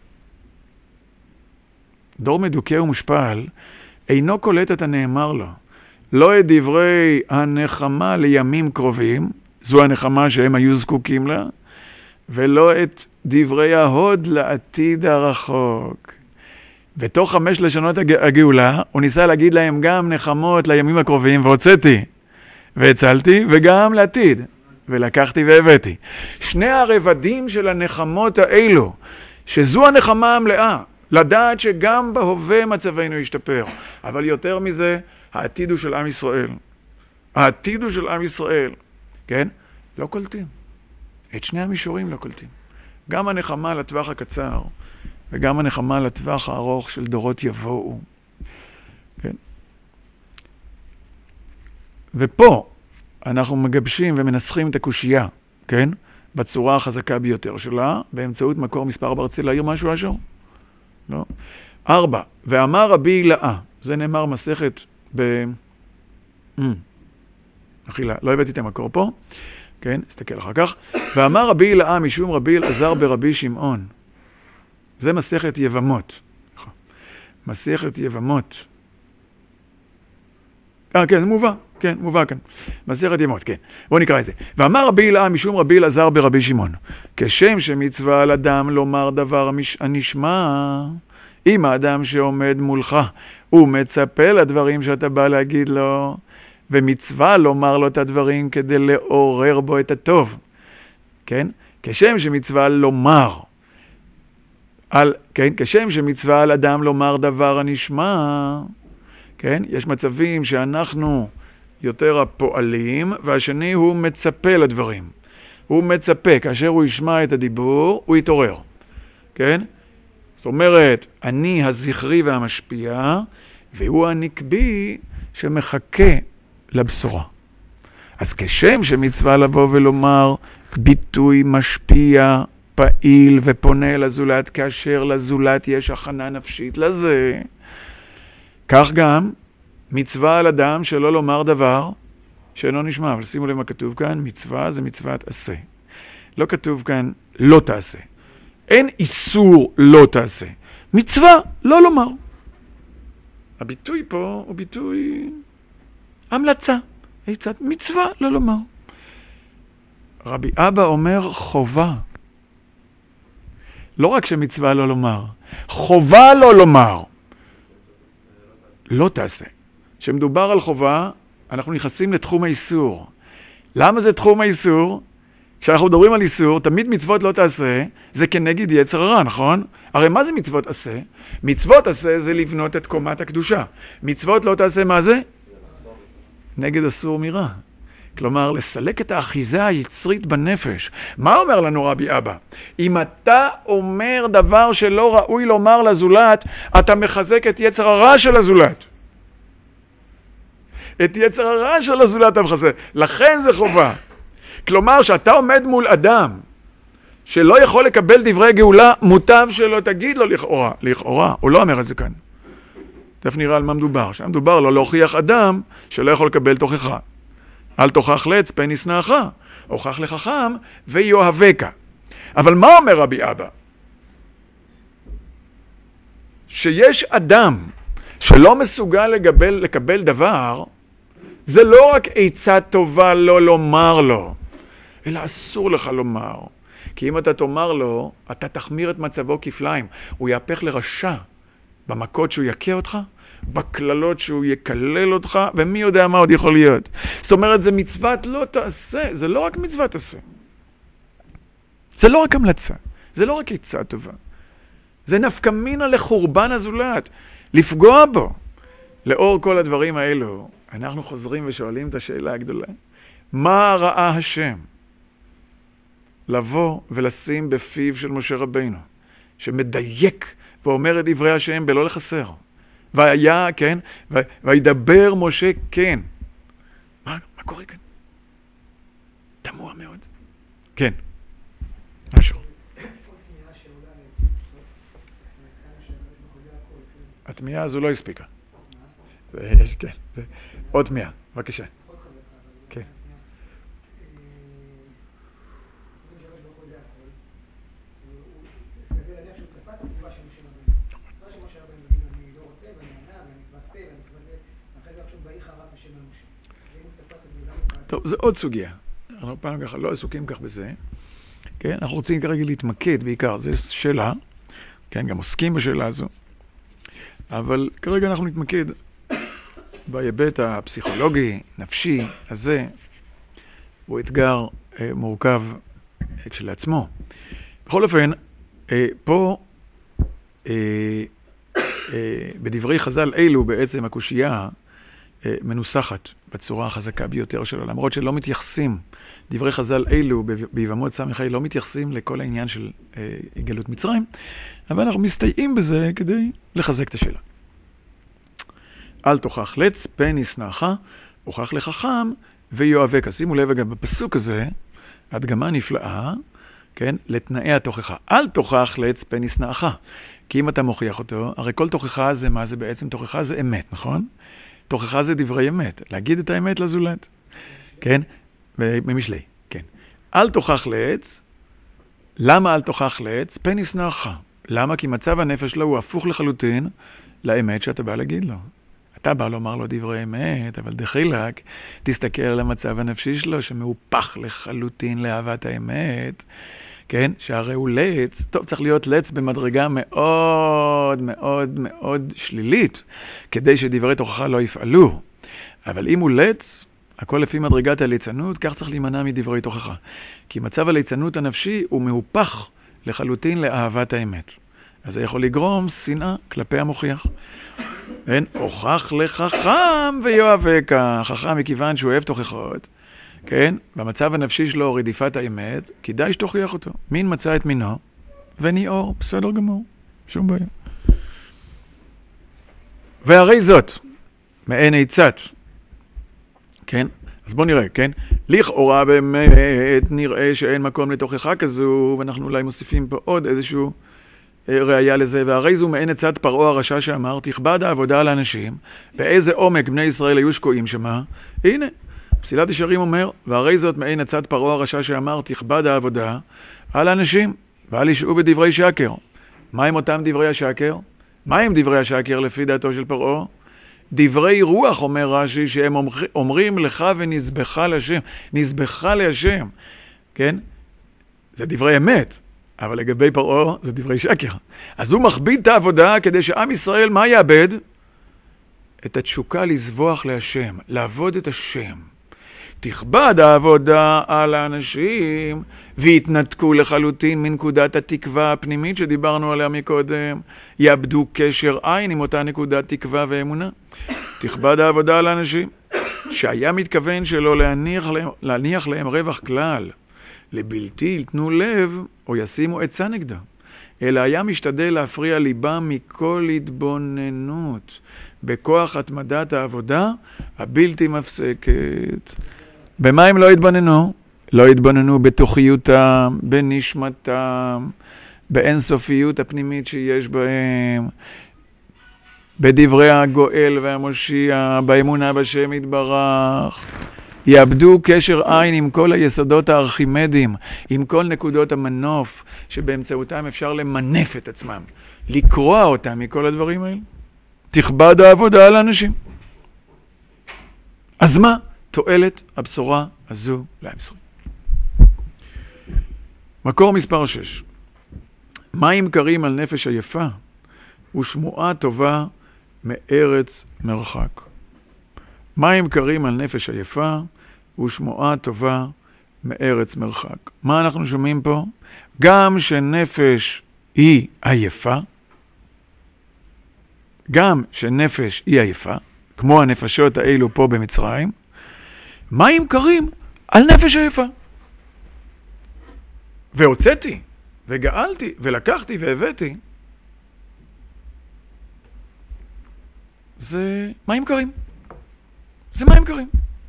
דור מדוכא ומושפל אינו קולט את הנאמר לו. לא את דברי הנחמה לימים קרובים, זו הנחמה שהם היו זקוקים לה, ולא את דברי ההוד לעתיד הרחוק. בתוך חמש לשונות הגאולה, הוא ניסה להגיד להם גם נחמות לימים הקרובים, והוצאתי, והצלתי, וגם לעתיד, ולקחתי והבאתי. שני הרבדים של הנחמות האלו, שזו הנחמה המלאה, לדעת שגם בהווה מצבנו ישתפר, אבל יותר מזה, העתיד הוא של עם ישראל. העתיד הוא של עם ישראל, כן? לא קולטים. את שני המישורים לא קולטים. גם הנחמה לטווח הקצר, וגם הנחמה לטווח הארוך של דורות יבואו. כן? ופה אנחנו מגבשים ומנסחים את הקושייה, כן? בצורה החזקה ביותר שלה, באמצעות מקור מספר ארבע. רצי להעיר משהו אשר? לא. ארבע, ואמר רבי הילאה, זה נאמר מסכת ב... אחילה, לא הבאתי את המקור פה, כן? הסתכל אחר כך. ואמר רבי הילאה משום רבי אלעזר ברבי שמעון. זה מסכת יבמות. מסכת יבמות. אה, כן, זה מובא. כן, מובא כאן. מסכת יבמות, כן. בואו נקרא את זה. ואמר רבי הילאה משום רבי אלעזר ברבי שמעון. כשם שמצווה על אדם לומר דבר הנשמע, אם האדם שעומד מולך, הוא מצפה לדברים שאתה בא להגיד לו, ומצווה לומר לו את הדברים כדי לעורר בו את הטוב. כן? כשם שמצווה לומר, על, כן? כשם שמצווה על אדם לומר דבר הנשמע, כן? יש מצבים שאנחנו יותר הפועלים, והשני הוא מצפה לדברים. הוא מצפה, כאשר הוא ישמע את הדיבור, הוא יתעורר. כן? זאת אומרת, אני הזכרי והמשפיע, והוא הנקבי שמחכה לבשורה. אז כשם שמצווה לבוא ולומר ביטוי משפיע, פעיל ופונה לזולת, כאשר לזולת יש הכנה נפשית לזה, כך גם מצווה על אדם שלא לומר דבר שאינו נשמע. אבל שימו לב מה כתוב כאן, מצווה זה מצוות עשה. לא כתוב כאן לא תעשה. אין איסור לא תעשה. מצווה לא לומר. הביטוי פה הוא ביטוי המלצה. עצת מצווה לא לומר. רבי אבא אומר חובה. לא רק שמצווה לא לומר, חובה לא לומר. לא תעשה. כשמדובר על חובה, אנחנו נכנסים לתחום האיסור. למה זה תחום האיסור? כשאנחנו מדברים על איסור, תמיד מצוות לא תעשה, זה כנגד יצר הרע, נכון? הרי מה זה מצוות עשה? מצוות עשה זה לבנות את קומת הקדושה. מצוות לא תעשה מה זה? נגד אסור מרע. כלומר, לסלק את האחיזה היצרית בנפש. מה אומר לנו רבי אבא? אם אתה אומר דבר שלא ראוי לומר לזולת, אתה מחזק את יצר הרע של הזולת. את יצר הרע של הזולת אתה מחזק. לכן זה חובה. כלומר, שאתה עומד מול אדם שלא יכול לקבל דברי גאולה, מוטב שלא תגיד לו לכאורה. לכאורה, הוא לא אומר את זה כאן. תכף נראה על מה מדובר. שם מדובר לא להוכיח אדם שלא יכול לקבל תוכחה. אל תוכח לץ פן ישנאך, הוכח לחכם ויאהבך. אבל מה אומר רבי אבא? שיש אדם שלא מסוגל לקבל, לקבל דבר, זה לא רק עצה טובה לא לומר לו, אלא אסור לך לומר. כי אם אתה תאמר לו, אתה תחמיר את מצבו כפליים. הוא יהפך לרשע במכות שהוא יקה אותך, בכללות שהוא יקלל אותך, ומי יודע מה עוד יכול להיות. זאת אומרת, זה מצוות לא תעשה, זה לא רק מצוות תעשה. זה לא רק המלצה, זה לא רק עצה טובה. זה נפקא מינה לחורבן הזולת, לפגוע בו. לאור כל הדברים האלו, אנחנו חוזרים ושואלים את השאלה הגדולה. מה ראה השם? לבוא ולשים בפיו של משה רבינו, שמדייק ואומר את דברי השם בלא לחסר. והיה, כן, וידבר משה, כן. מה, מה קורה כאן? תמוה מאוד. כן. משהו. התמיהה הזו לא הספיקה. יש, כן. עוד תמיהה, בבקשה. כן. טוב, זה עוד סוגיה. אנחנו פעם ככה לא עסוקים כך בזה. כן? אנחנו רוצים כרגע להתמקד בעיקר. זו שאלה. כן? גם עוסקים בשאלה הזו. אבל כרגע אנחנו נתמקד בהיבט הפסיכולוגי, נפשי, הזה. הוא אתגר אה, מורכב אה, כשלעצמו. בכל אופן, אה, פה אה, אה, בדברי חז"ל אלו בעצם הקושייה מנוסחת בצורה החזקה ביותר שלו, למרות שלא מתייחסים, דברי חז"ל אלו ביבמות סמ"ה לא מתייחסים לכל העניין של אה, גלות מצרים, אבל אנחנו מסתייעים בזה כדי לחזק את השאלה. אל תוכח לץ פן ישנאך, הוכח לחכם ויאהבך. שימו לב גם בפסוק הזה, הדגמה נפלאה, כן, לתנאי התוכחה. אל תוכח לץ פן ישנאך, כי אם אתה מוכיח אותו, הרי כל תוכחה זה מה זה בעצם? תוכחה זה אמת, נכון? תוכחה זה דברי אמת, להגיד את האמת לזולת. כן? במשלי, כן. אל תוכח לץ, למה אל תוכח לץ? פן ישנאך. למה? כי מצב הנפש לו הוא הפוך לחלוטין לאמת שאתה בא להגיד לו. אתה בא לומר לו דברי אמת, אבל דחילק, תסתכל על המצב הנפשי שלו שמהופך לחלוטין לאהבת האמת, כן? שהרי הוא לץ, טוב, צריך להיות לץ במדרגה מאוד מאוד מאוד שלילית, כדי שדברי תוכחה לא יפעלו. אבל אם הוא לץ, הכל לפי מדרגת הליצנות, כך צריך להימנע מדברי תוכחה. כי מצב הליצנות הנפשי הוא מהופך לחלוטין לאהבת האמת. אז זה יכול לגרום שנאה כלפי המוכיח. אין, הוכח לחכם ויואבק. החכם מכיוון שהוא אוהב תוכחות, כן? במצב הנפשי שלו רדיפת האמת, כדאי שתוכיח אותו. מין מצא את מינו, וניאור, בסדר גמור, שום בעיה. והרי זאת, מעין עצת, כן? אז בואו נראה, כן? לכאורה באמת נראה שאין מקום לתוכחה כזו, ואנחנו אולי מוסיפים פה עוד איזשהו ראיה לזה, והרי זו מעין עצת פרעה הרשע שאמר, תכבד העבודה על האנשים, באיזה עומק בני ישראל היו שקועים שמה? הנה, פסילת ישרים אומר, והרי זאת מעין עצת פרעה הרשע שאמר, תכבד העבודה על האנשים, ואל ישעו בדברי שקר. מה עם אותם דברי השקר? מה עם דברי השקר לפי דעתו של פרעה? דברי רוח, אומר רש"י, שהם אומרים לך ונזבחה להשם. נזבחה להשם, כן? זה דברי אמת, אבל לגבי פרעה זה דברי שקר. אז הוא מכביד את העבודה כדי שעם ישראל מה יאבד? את התשוקה לזבוח להשם, לעבוד את השם. תכבד העבודה על האנשים והתנתקו לחלוטין מנקודת התקווה הפנימית שדיברנו עליה מקודם, יאבדו קשר עין עם אותה נקודת תקווה ואמונה. תכבד העבודה על האנשים שהיה מתכוון שלא להניח להם, להניח להם רווח כלל, לבלתי ייתנו לב או ישימו עצה נגדה, אלא היה משתדל להפריע ליבם מכל התבוננות בכוח התמדת העבודה הבלתי מפסקת. במה הם לא התבוננו? לא התבוננו בתוכיותם, בנשמתם, באינסופיות הפנימית שיש בהם, בדברי הגואל והמושיע, באמונה בשם יתברך. יאבדו קשר עין עם כל היסודות הארכימדיים, עם כל נקודות המנוף שבאמצעותם אפשר למנף את עצמם, לקרוע אותם מכל הדברים האלה. תכבד העבודה על האנשים. אז מה תועלת הבשורה הזו לעם ישראל? מקור מספר שש. מים קרים על נפש עייפה ושמועה טובה מארץ מרחק. מים קרים על נפש עייפה ושמועה טובה מארץ מרחק. מה אנחנו שומעים פה? גם שנפש היא עייפה, גם שנפש היא עייפה, כמו הנפשות האלו פה במצרים, מים קרים על נפש עייפה. והוצאתי, וגאלתי, ולקחתי והבאתי, זה מים קרים. זה מים קרים.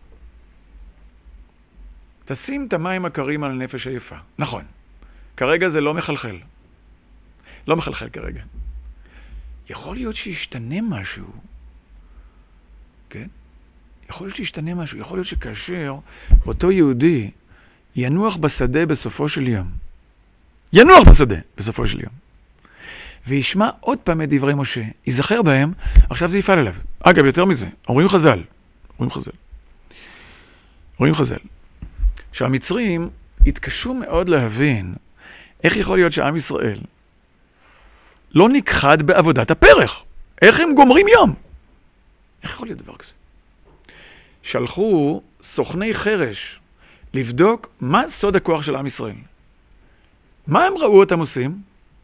תשים את המים הקרים על נפש עייפה. נכון. כרגע זה לא מחלחל. לא מחלחל כרגע. יכול להיות שישתנה משהו. כן? יכול להיות שישתנה משהו. יכול להיות שכאשר אותו יהודי ינוח בשדה בסופו של יום. ינוח בשדה בסופו של יום. וישמע עוד פעם את דברי משה. ייזכר בהם, עכשיו זה יפעל עליו. אגב, יותר מזה. אומרים חז"ל. אומרים חז"ל. אומרים חז"ל. שהמצרים התקשו מאוד להבין איך יכול להיות שעם ישראל לא נכחד בעבודת הפרח. איך הם גומרים יום? איך יכול להיות דבר כזה? שלחו סוכני חרש לבדוק מה סוד הכוח של עם ישראל. מה הם ראו אותם עושים?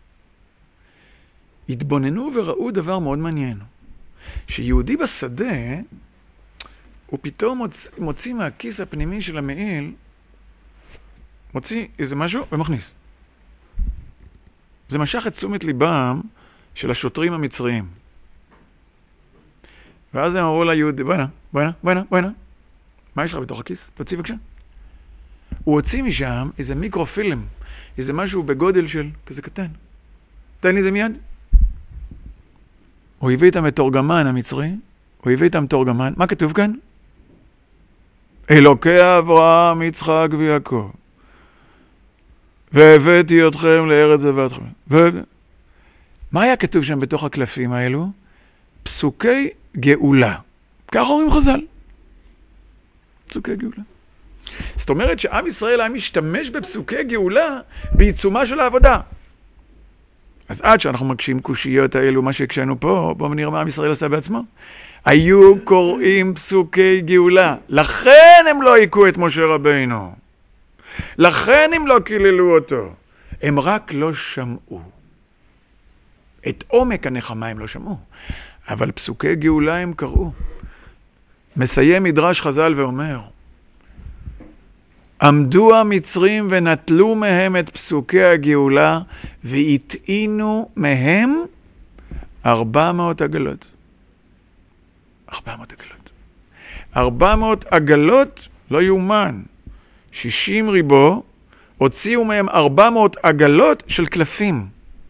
התבוננו וראו דבר מאוד מעניין. שיהודי בשדה, הוא פתאום מוצ... מוציא מהכיס הפנימי של המעיל, מוציא איזה משהו ומכניס. זה משך את תשומת ליבם של השוטרים המצריים. ואז הם אמרו ליהודי, בואי נא, בואי נא, בואי נא, בואי נא. מה יש לך בתוך הכיס? תוציא בבקשה. הוא הוציא משם איזה מיקרופילם, איזה משהו בגודל של כזה קטן. תן לי זה מיד. הוא הביא איתם את תורגמן המצרי, הוא הביא איתם תורגמן. מה כתוב כאן? אלוקי אברהם, יצחק ויעקב. והבאתי אתכם לארץ זבתכם. ו... מה היה כתוב שם בתוך הקלפים האלו? פסוקי גאולה. כך אומרים חז"ל. פסוקי גאולה. זאת אומרת שעם ישראל היה משתמש בפסוקי גאולה בעיצומה של העבודה. אז עד שאנחנו מקשים קושיות האלו, מה שהקשנו פה, בואו נראה מה עם ישראל עשה בעצמו. היו קוראים פסוקי גאולה. לכן הם לא עיקו את משה רבינו. לכן הם לא קיללו אותו. הם רק לא שמעו. את עומק הנחמה הם לא שמעו, אבל פסוקי גאולה הם קראו. מסיים מדרש חז"ל ואומר, עמדו המצרים ונטלו מהם את פסוקי הגאולה, והטעינו מהם ארבע מאות עגלות. ארבע מאות עגלות. ארבע מאות עגלות לא יאומן. שישים ריבו, הוציאו מהם ארבע מאות עגלות של קלפים.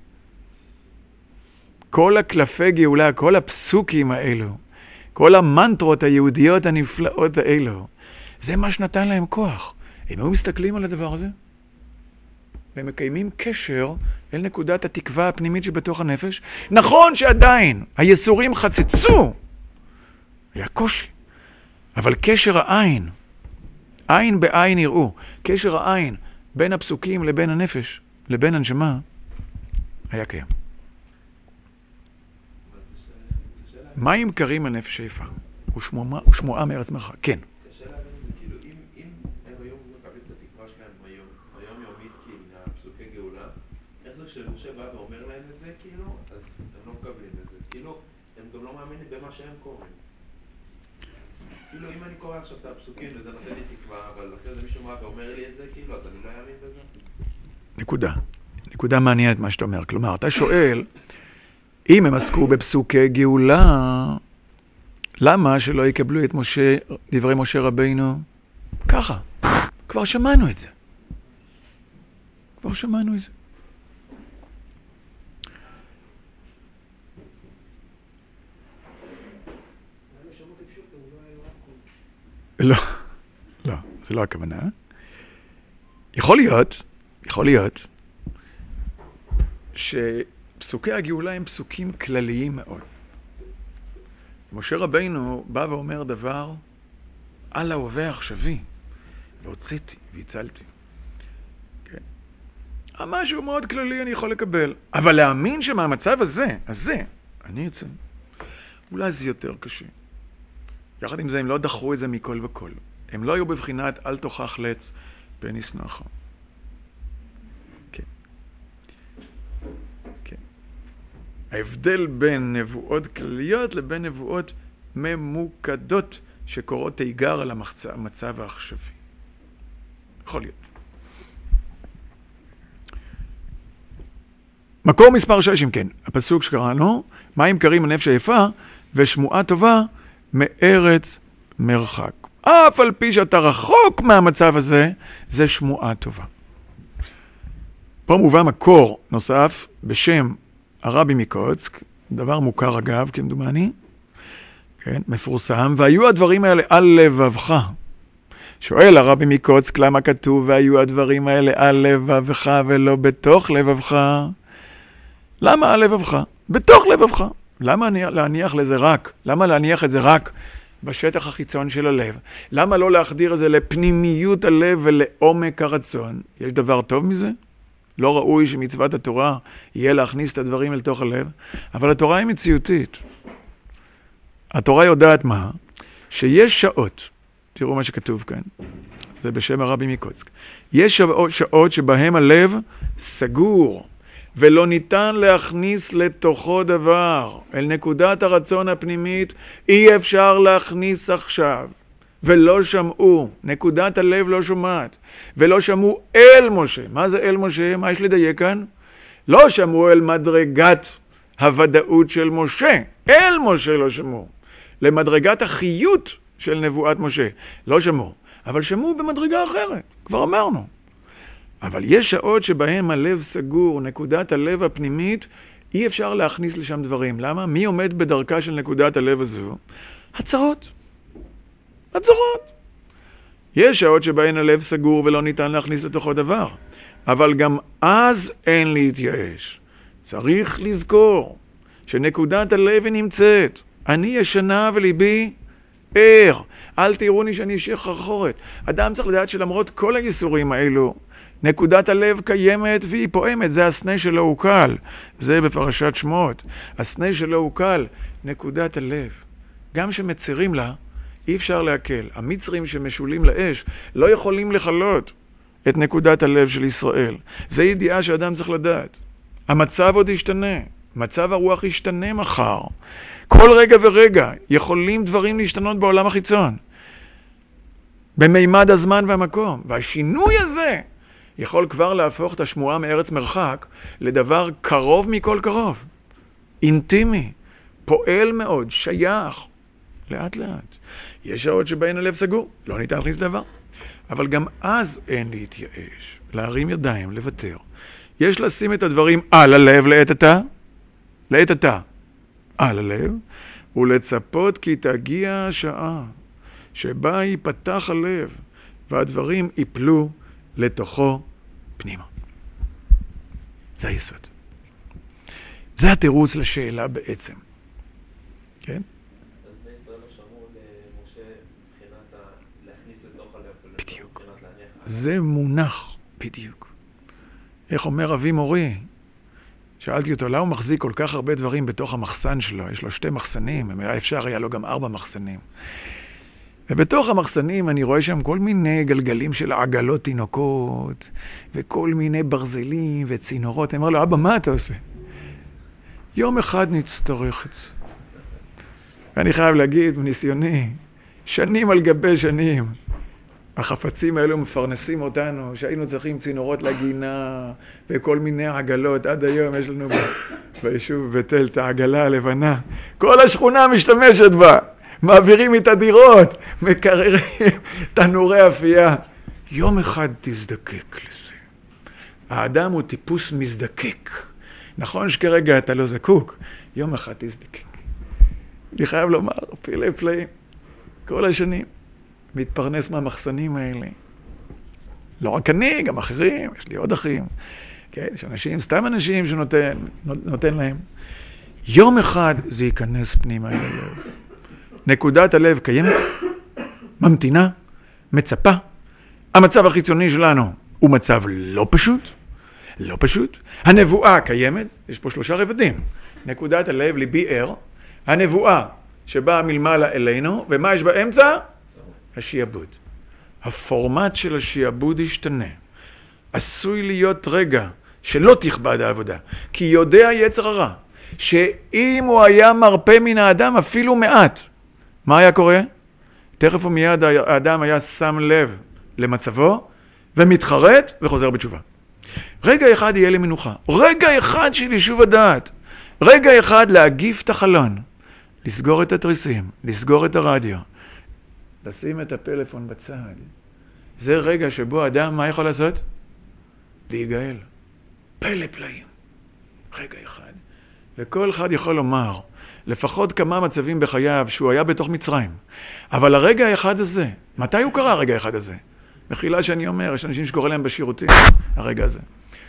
כל הקלפי גאולה, כל הפסוקים האלו, כל המנטרות היהודיות הנפלאות האלו, זה מה שנתן להם כוח. הם היו מסתכלים על הדבר הזה, והם מקיימים קשר אל נקודת התקווה הפנימית שבתוך הנפש. נכון שעדיין היסורים חצצו, היה קושי, אבל קשר העין, עין בעין יראו, קשר העין בין הפסוקים לבין הנפש, לבין הנשמה, היה קיים. מים קרים על נפש היפה, ושמועה מארץ מרחק. כן. קשה להבין את זה, כאילו, אם הם היו מקבלים את התקווה שלהם היום יומית, כאילו, מהפסוקי גאולה, איך זה כשמשה בא ואומר להם את זה, כאילו, אז הם לא מקבלים את זה. כאילו, הם גם לא מאמינים במה שהם קוראים. כאילו, אם אני קורא עכשיו את הפסוקים, וזה נותן לי תקווה, אבל אחרי זה מישהו בא ואומר לי את זה, כאילו, אז אני לא אאמין בזה. נקודה. נקודה מעניינת מה שאתה אומר. כלומר, אתה שואל, אם הם עסקו בפסוקי גאולה, למה שלא יקבלו את משה, דברי משה רבינו? ככה. כבר שמענו את זה. כבר שמענו את זה. לא, לא, זה לא הכוונה. יכול להיות, יכול להיות, שפסוקי הגאולה הם פסוקים כלליים מאוד. משה רבינו בא ואומר דבר על ההווה העכשווי, והוצאתי והצלתי. כן. משהו מאוד כללי אני יכול לקבל, אבל להאמין שמהמצב הזה, הזה, אני אצא. אולי זה יותר קשה. יחד עם זה הם לא דחו את זה מכל וכל. הם לא היו בבחינת אל תוכח לץ פן ישנאך. כן. כן. ההבדל בין נבואות כלליות לבין נבואות ממוקדות שקורות תיגר על המצב העכשווי. יכול להיות. מקור מספר שש, אם כן, הפסוק שקראנו, מים קרים הנפש היפה ושמועה טובה מארץ מרחק. אף על פי שאתה רחוק מהמצב הזה, זה שמועה טובה. פה מובא מקור נוסף בשם הרבי מקוצק, דבר מוכר אגב, כמדומני, כן, מפורסם, והיו הדברים האלה על לבבך. שואל הרבי מקוצק למה כתוב והיו הדברים האלה על לבבך ולא בתוך לבבך? למה על לבבך? בתוך לבבך. למה להניח לזה רק? למה להניח את זה רק בשטח החיצון של הלב? למה לא להחדיר את זה לפנימיות הלב ולעומק הרצון? יש דבר טוב מזה? לא ראוי שמצוות התורה יהיה להכניס את הדברים אל תוך הלב, אבל התורה היא מציאותית. התורה יודעת מה? שיש שעות, תראו מה שכתוב כאן, זה בשם הרבי מקוצק, יש שעות, שעות שבהם הלב סגור, ולא ניתן להכניס לתוכו דבר. אל נקודת הרצון הפנימית אי אפשר להכניס עכשיו. ולא שמעו, נקודת הלב לא שומעת, ולא שמעו אל משה. מה זה אל משה? מה יש לדייק כאן? לא שמעו אל מדרגת הוודאות של משה. אל משה לא שמעו. למדרגת החיות של נבואת משה. לא שמעו. אבל שמעו במדרגה אחרת. כבר אמרנו. אבל יש שעות שבהם הלב סגור, נקודת הלב הפנימית, אי אפשר להכניס לשם דברים. למה? מי עומד בדרכה של נקודת הלב הזו? הצרות. הצרות. יש שעות שבהן הלב סגור ולא ניתן להכניס לתוכו דבר. אבל גם אז אין להתייאש. צריך לזכור שנקודת הלב היא נמצאת. אני ישנה וליבי ער. אל תראוני שאני שחרחורת. אדם צריך לדעת שלמרות כל הייסורים האלו, נקודת הלב קיימת והיא פועמת, זה הסנה שלו הוא קל. זה בפרשת שמות. הסנה שלו הוא קל, נקודת הלב. גם שמצרים לה, אי אפשר להקל. המצרים שמשולים לאש לא יכולים לחלות את נקודת הלב של ישראל. זה ידיעה שאדם צריך לדעת. המצב עוד ישתנה. מצב הרוח ישתנה מחר. כל רגע ורגע יכולים דברים להשתנות בעולם החיצון. במימד הזמן והמקום. והשינוי הזה יכול כבר להפוך את השמועה מארץ מרחק לדבר קרוב מכל קרוב. אינטימי, פועל מאוד, שייך, לאט לאט. יש שעות שבהן הלב סגור, לא ניתן להכניס דבר. אבל גם אז אין להתייאש, להרים ידיים, לוותר. יש לשים את הדברים על הלב לעת עתה, לעת עתה, על הלב, ולצפות כי תגיע השעה שבה ייפתח הלב, והדברים ייפלו לתוכו פנימה. זה היסוד. זה התירוץ לשאלה בעצם. כן? אז בני ישראל לא שמעו למשה מבחינת להכניס לתוך הלב. בדיוק. זה מונח, בדיוק. איך אומר אבי מורי? שאלתי אותו, למה הוא מחזיק כל כך הרבה דברים בתוך המחסן שלו? יש לו שתי מחסנים, אפשר היה לו גם ארבע מחסנים. ובתוך המחסנים אני רואה שם כל מיני גלגלים של עגלות תינוקות, וכל מיני ברזלים וצינורות. אני אומר לו, אבא, מה אתה עושה? יום אחד נצטרך את זה. ואני חייב להגיד, מניסיוני, שנים על גבי שנים, החפצים האלו מפרנסים אותנו, שהיינו צריכים צינורות לגינה, וכל מיני עגלות. עד היום יש לנו ביישוב בתל את העגלה הלבנה. כל השכונה משתמשת בה. מעבירים את הדירות, מקררים, תנורי אפייה. יום אחד תזדקק לזה. האדם הוא טיפוס מזדקק. נכון שכרגע אתה לא זקוק, יום אחד תזדקק. אני חייב לומר, פלאי פלאים, כל השנים, מתפרנס מהמחסנים האלה. לא רק אני, גם אחרים, יש לי עוד אחים. כן, יש אנשים, סתם אנשים שנותן נותן להם. יום אחד זה ייכנס פנימה אל הלב. נקודת הלב קיימת, ממתינה, מצפה. המצב החיצוני שלנו הוא מצב לא פשוט, לא פשוט. הנבואה קיימת, יש פה שלושה רבדים. נקודת הלב, ליבי ער, הנבואה שבאה מלמעלה אלינו, ומה יש באמצע? השיעבוד. הפורמט של השיעבוד ישתנה. עשוי להיות רגע שלא תכבד העבודה, כי יודע יצר הרע, שאם הוא היה מרפא מן האדם אפילו מעט, מה היה קורה? תכף ומיד האדם היה שם לב למצבו, ומתחרט וחוזר בתשובה. רגע אחד יהיה למנוחה, רגע אחד של יישוב הדעת, רגע אחד להגיף את החלון, לסגור את התריסים, לסגור את הרדיו, לשים את הפלאפון בצד. זה רגע שבו האדם, מה יכול לעשות? להיגאל. פלא פלאים. רגע אחד. וכל אחד יכול לומר, לפחות כמה מצבים בחייו שהוא היה בתוך מצרים. אבל הרגע האחד הזה, מתי הוא קרה הרגע האחד הזה? מחילה שאני אומר, יש אנשים שקורא להם בשירותים, הרגע הזה.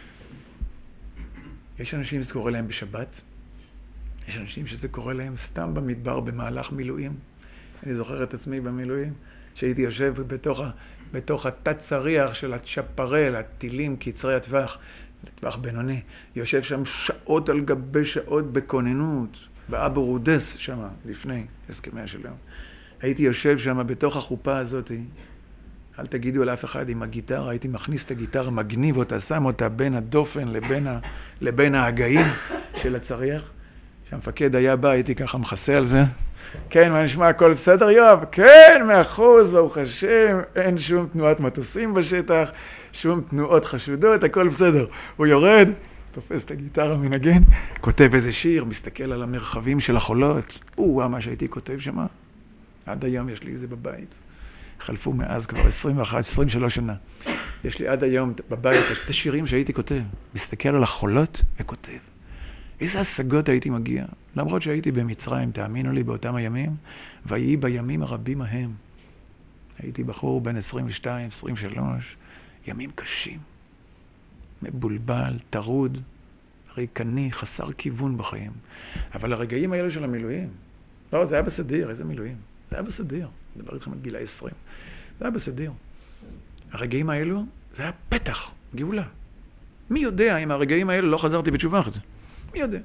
יש אנשים שזה קורא להם בשבת, יש אנשים שזה קורא להם סתם במדבר במהלך מילואים. אני זוכר את עצמי במילואים, שהייתי יושב בתוך, בתוך התת צריח של הצ'פרל, הטילים קצרי הטווח, לטווח בינוני. יושב שם שעות על גבי שעות בכוננות, באבו רודס שם, לפני הסכמי השלום. הייתי יושב שם בתוך החופה הזאת, אל תגידו על אף אחד עם הגיטרה, הייתי מכניס את הגיטרה, מגניב אותה, שם אותה בין הדופן לבין, ה, לבין ההגאים של הצריח. כשהמפקד היה בא, הייתי ככה מחסה על זה. כן, מה נשמע, הכל בסדר, יואב? כן, מאחוז, ברוך השם, אין שום תנועת מטוסים בשטח, שום תנועות חשודות, הכל בסדר. הוא יורד, תופס את הגיטרה, מנגן, כותב איזה שיר, מסתכל על המרחבים של החולות. או, מה שהייתי כותב שמה. עד היום יש לי זה בבית. חלפו מאז כבר עשרים ואחת עשרים ושלוש שנה. יש לי עד היום בבית את השירים שהייתי כותב. מסתכל על החולות וכותב. איזה השגות הייתי מגיע. למרות שהייתי במצרים, תאמינו לי, באותם הימים, ויהי בימים הרבים ההם. הייתי בחור בין עשרים ושתיים עשרים ושלוש, ימים קשים. מבולבל, טרוד, ריקני, חסר כיוון בחיים. אבל הרגעים האלה של המילואים, לא, זה היה בסדיר, איזה מילואים? זה היה בסדיר. מדבר איתכם על גיל ה-עשרים. זה היה בסדיר. הרגעים האלו, זה היה פתח, גאולה. מי יודע אם הרגעים האלו לא חזרתי בתשובה אחת? מי יודע?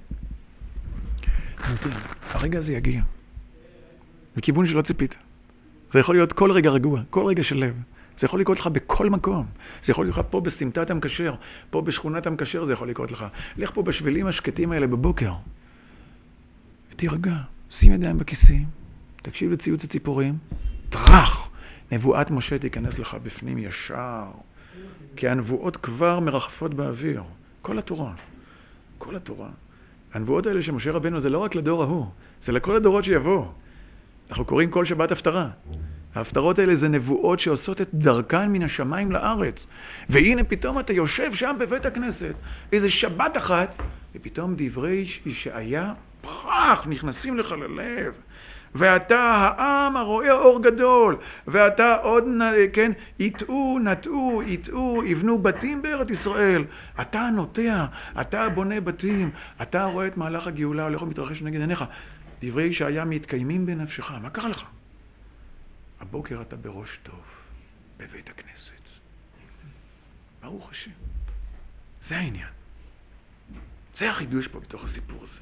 הרגע הזה יגיע. לכיוון שלא ציפית. זה יכול להיות כל רגע רגוע, כל רגע של לב. זה יכול לקרות לך בכל מקום. זה יכול לקרות לך פה בסמטת המקשר, פה בשכונת המקשר זה יכול לקרות לך. לך פה בשבילים השקטים האלה בבוקר. ותירגע, שים ידיים בכיסים, תקשיב לציוץ הציפורים, טרח, נבואת משה תיכנס לך בפנים ישר. כי הנבואות כבר מרחפות באוויר. כל התורה. כל התורה. הנבואות האלה שמשה רבנו זה לא רק לדור ההוא, זה לכל הדורות שיבואו. אנחנו קוראים כל שבת הפטרה. ההפטרות האלה זה נבואות שעושות את דרכן מן השמיים לארץ. והנה פתאום אתה יושב שם בבית הכנסת, איזה שבת אחת, ופתאום דברי ישעיה פרח נכנסים לך ללב. ואתה העם הרואה אור גדול, ואתה עוד, כן, יטעו, נטעו, יטעו, יבנו בתים בארץ ישראל. אתה נוטע, אתה בונה בתים, אתה רואה את מהלך הגאולה הולך ומתרחש נגד עיניך. דברי ישעיה מתקיימים בנפשך. מה קרה לך? הבוקר אתה בראש טוב, בבית הכנסת. ברוך השם. זה העניין. זה החידוש פה בתוך הסיפור הזה.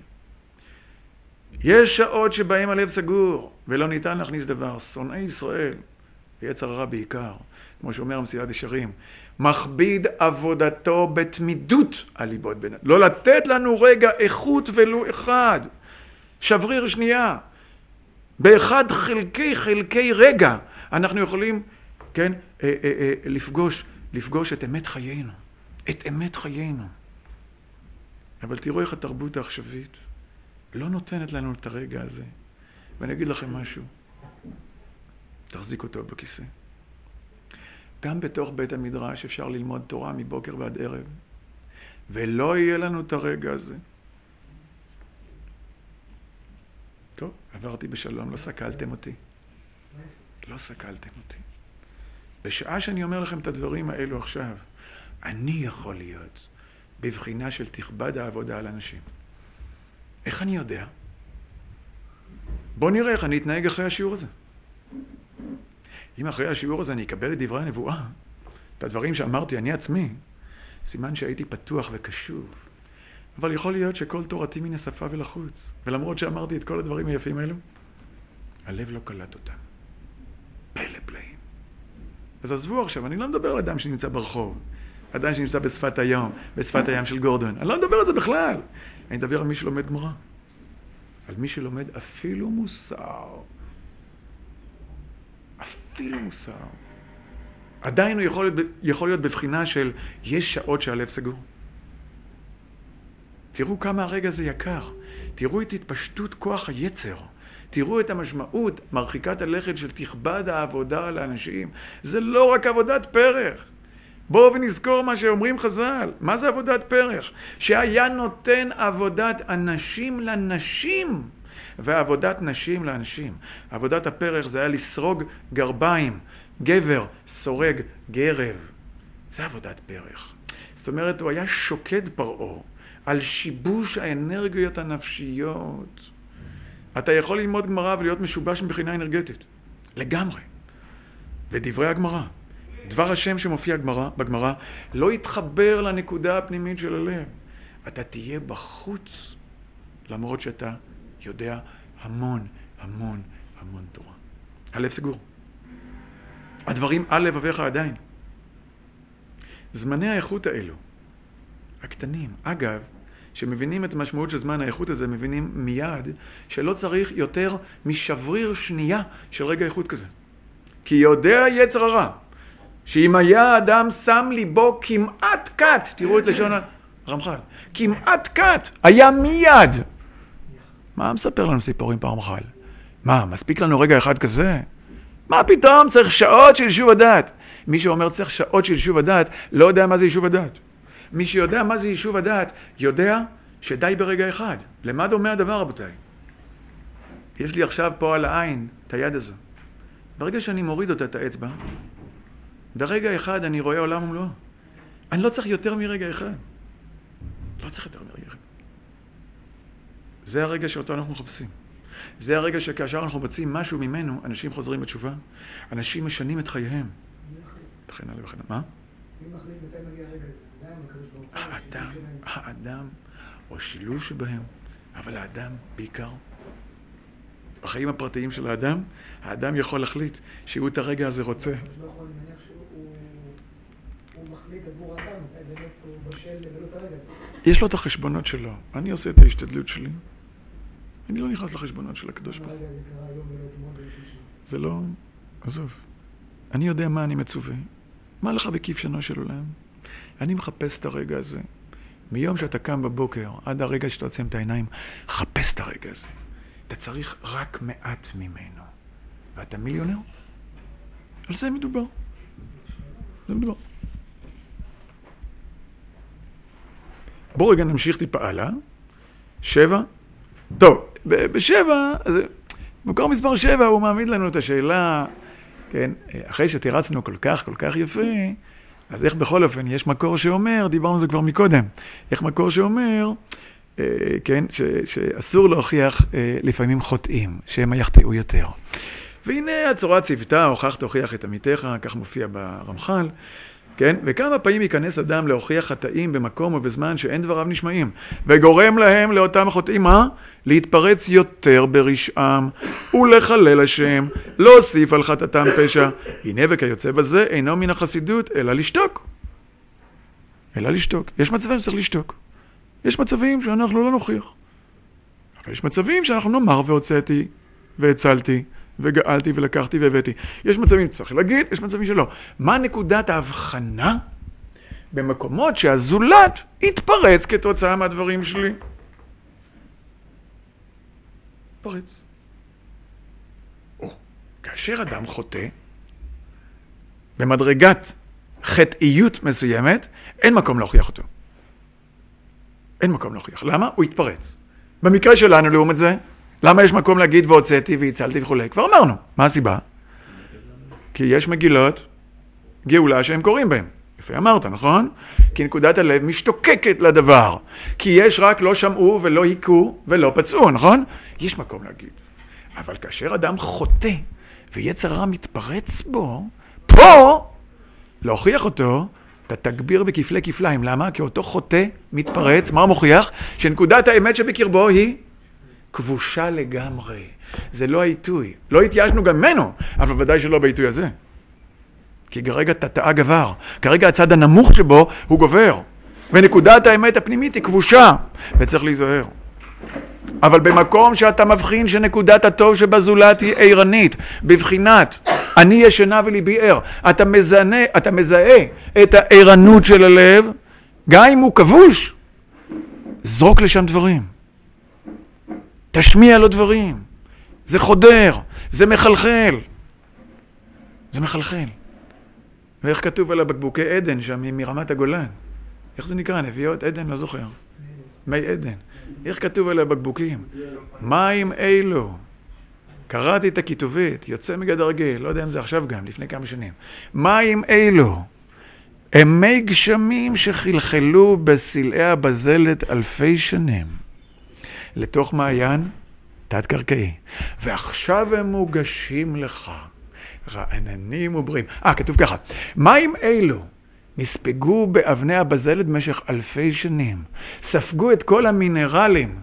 יש שעות שבהם הלב סגור, ולא ניתן להכניס דבר. שונאי ישראל, ויצר הרע בעיקר, כמו שאומר המסילת ישרים, מכביד עבודתו בתמידות על ליבות בן אדם. לא לתת לנו רגע איכות ולו אחד. שבריר שנייה. באחד חלקי חלקי רגע אנחנו יכולים, כן, אה, אה, אה, לפגוש, לפגוש את אמת חיינו. את אמת חיינו. אבל תראו איך התרבות העכשווית לא נותנת לנו את הרגע הזה. ואני אגיד לכם משהו. תחזיק אותו בכיסא. גם בתוך בית המדרש אפשר ללמוד תורה מבוקר ועד ערב. ולא יהיה לנו את הרגע הזה. טוב, עברתי בשלום, לא סקלתם אותי. לא סקלתם אותי. בשעה שאני אומר לכם את הדברים האלו עכשיו, אני יכול להיות בבחינה של תכבד העבודה על אנשים. איך אני יודע? בוא נראה איך אני אתנהג אחרי השיעור הזה. אם אחרי השיעור הזה אני אקבל את דברי הנבואה, את הדברים שאמרתי אני עצמי, סימן שהייתי פתוח וקשוב. אבל יכול להיות שכל תורתי מן השפה ולחוץ. ולמרות שאמרתי את כל הדברים היפים האלו, הלב לא קלט אותם. פלא פלאים. אז עזבו עכשיו, אני לא מדבר על אדם שנמצא ברחוב. אדם שנמצא בשפת הים, בשפת הים של גורדון. אני לא מדבר על זה בכלל. אני מדבר על מי שלומד גמרא. על מי שלומד אפילו מוסר. אפילו מוסר. עדיין הוא יכול, יכול להיות בבחינה של יש שעות שהלב סגור. תראו כמה הרגע זה יקר. תראו את התפשטות כוח היצר. תראו את המשמעות מרחיקת הלכת של תכבד העבודה על האנשים. זה לא רק עבודת פרח. בואו ונזכור מה שאומרים חז"ל. מה זה עבודת פרח? שהיה נותן עבודת אנשים לנשים, ועבודת נשים לאנשים. עבודת הפרח זה היה לסרוג גרביים. גבר סורג גרב. זה עבודת פרח. זאת אומרת, הוא היה שוקד פרעה על שיבוש האנרגיות הנפשיות. אתה יכול ללמוד גמרא ולהיות משובש מבחינה אנרגטית. לגמרי. ודברי הגמרא. דבר השם שמופיע בגמרא לא יתחבר לנקודה הפנימית של הלב. אתה תהיה בחוץ, למרות שאתה יודע המון, המון, המון תורה. הלב סגור. הדברים על לבביך עדיין. זמני האיכות האלו, הקטנים, אגב, שמבינים את המשמעות של זמן האיכות הזה, מבינים מיד שלא צריך יותר משבריר שנייה של רגע איכות כזה. כי יודע יצר הרע, שאם היה אדם שם ליבו כמעט קט, תראו את לשון הרמח"ל, כמעט קט, היה מיד. מה מספר לנו סיפורים פעם רמח"ל? מה, מספיק לנו רגע אחד כזה? מה פתאום צריך שעות של יישוב הדעת? מי שאומר צריך שעות של יישוב הדעת, לא יודע מה זה יישוב הדעת. מי שיודע מה זה יישוב הדעת, יודע שדי ברגע אחד. למה דומה הדבר, רבותיי? יש לי עכשיו פה על העין את היד הזו. ברגע שאני מוריד אותה את האצבע, ברגע אחד אני רואה עולם ומלואו. אני לא צריך יותר מרגע אחד. לא צריך יותר מרגע אחד. זה הרגע שאותו אנחנו מחפשים. זה הרגע שכאשר אנחנו מבצעים משהו ממנו, אנשים חוזרים בתשובה, אנשים משנים את חייהם. וכן הלאה וכן הלאה. מה? מי מחליט מתי מגיע הרגע הזה? אדם, הקדוש ברוך הוא, האדם, האדם, או שילוב שבהם, אבל האדם בעיקר. בחיים הפרטיים של האדם, האדם יכול להחליט שהוא את הרגע הזה רוצה. אני מניח שהוא מחליט עבור האדם, באמת הוא בשל לגלות הרגע הזה. יש לו את החשבונות שלו, אני עושה את ההשתדלות שלי. אני לא נכנס לחשבונות של הקדוש ברוך הוא. הרגע הזה קרה היום ולא אתמול ולשישי. זה לא... עזוב. אני יודע מה אני מצווה. מה לך בכיף שנו של עולם? אני מחפש את הרגע הזה. מיום שאתה קם בבוקר, עד הרגע שאתה עוצם את העיניים, חפש את הרגע הזה. אתה צריך רק מעט ממנו. ואתה מיליונר. על זה מדובר. זה מדובר. בואו רגע נמשיך טיפה הלאה. שבע. טוב, בשבע, אז במקור מספר שבע הוא מעמיד לנו את השאלה, כן, אחרי שתירצנו כל כך, כל כך יפה, אז איך בכל אופן יש מקור שאומר, דיברנו על זה כבר מקודם, איך מקור שאומר, אה, כן, ש, שאסור להוכיח אה, לפעמים חוטאים, שהם יחטאו יותר. והנה הצורה ציוותה, הוכח תוכיח את עמיתך, כך מופיע ברמח"ל, כן? וכמה פעמים ייכנס אדם להוכיח חטאים במקום ובזמן שאין דבריו נשמעים, וגורם להם לאותם חוטאים, מה? להתפרץ יותר ברשעם, ולחלל השם, להוסיף על חטאתם פשע. הנה וכיוצא בזה אינו מן החסידות, אלא לשתוק. אלא לשתוק. יש מצבים שצריך לשתוק. יש מצבים שאנחנו לא נוכיח. אבל יש מצבים שאנחנו נאמר והוצאתי, והצלתי, וגאלתי ולקחתי והבאתי. יש מצבים שצריך להגיד, יש מצבים שלא. מה נקודת ההבחנה במקומות שהזולת יתפרץ כתוצאה מהדברים שלי? פרץ. או, כאשר אדם חוטא, במדרגת חטאיות מסוימת, אין מקום להוכיח אותו. אין מקום להוכיח. למה? הוא יתפרץ. במקרה שלנו, לעומת זה, למה יש מקום להגיד והוצאתי והצלתי וכו'? כבר אמרנו. מה הסיבה? כי יש מגילות גאולה שהם קוראים בהם. יפה אמרת, נכון? כי נקודת הלב משתוקקת לדבר. כי יש רק לא שמעו ולא היכו ולא פצעו, נכון? יש מקום להגיד. אבל כאשר אדם חוטא ויצר הרע מתפרץ בו, פה להוכיח אותו, אתה תגביר בכפלי כפליים. למה? כי אותו חוטא מתפרץ. מה הוא מוכיח? שנקודת האמת שבקרבו היא כבושה לגמרי. זה לא העיתוי. לא התייאשנו גם ממנו, אבל ודאי שלא בעיתוי הזה. כי כרגע תתאה גבר. כרגע הצד הנמוך שבו הוא גובר. ונקודת האמת הפנימית היא כבושה. וצריך להיזהר. אבל במקום שאתה מבחין שנקודת הטוב שבזולת היא עירנית, בבחינת אני ישנה וליבי ער, אתה מזהה, אתה מזהה את העירנות של הלב, גם אם הוא כבוש, זרוק לשם דברים. תשמיע לו דברים. זה חודר, זה מחלחל. זה מחלחל. ואיך כתוב על הבקבוקי עדן שם מרמת הגולן? איך זה נקרא? נביאות עדן? לא זוכר. מי עדן. איך כתוב על הבקבוקים? מים אלו. קראתי את הכיתובית, יוצא מגדר רגיל, לא יודע אם זה עכשיו גם, לפני כמה שנים. מים אלו. הם מי גשמים שחלחלו בסלעי הבזלת אלפי שנים. לתוך מעיין תת קרקעי. ועכשיו הם מוגשים לך. רעננים ובריאים. אה, כתוב ככה. מים אלו נספגו באבני הבזלת במשך אלפי שנים. ספגו את כל המינרלים.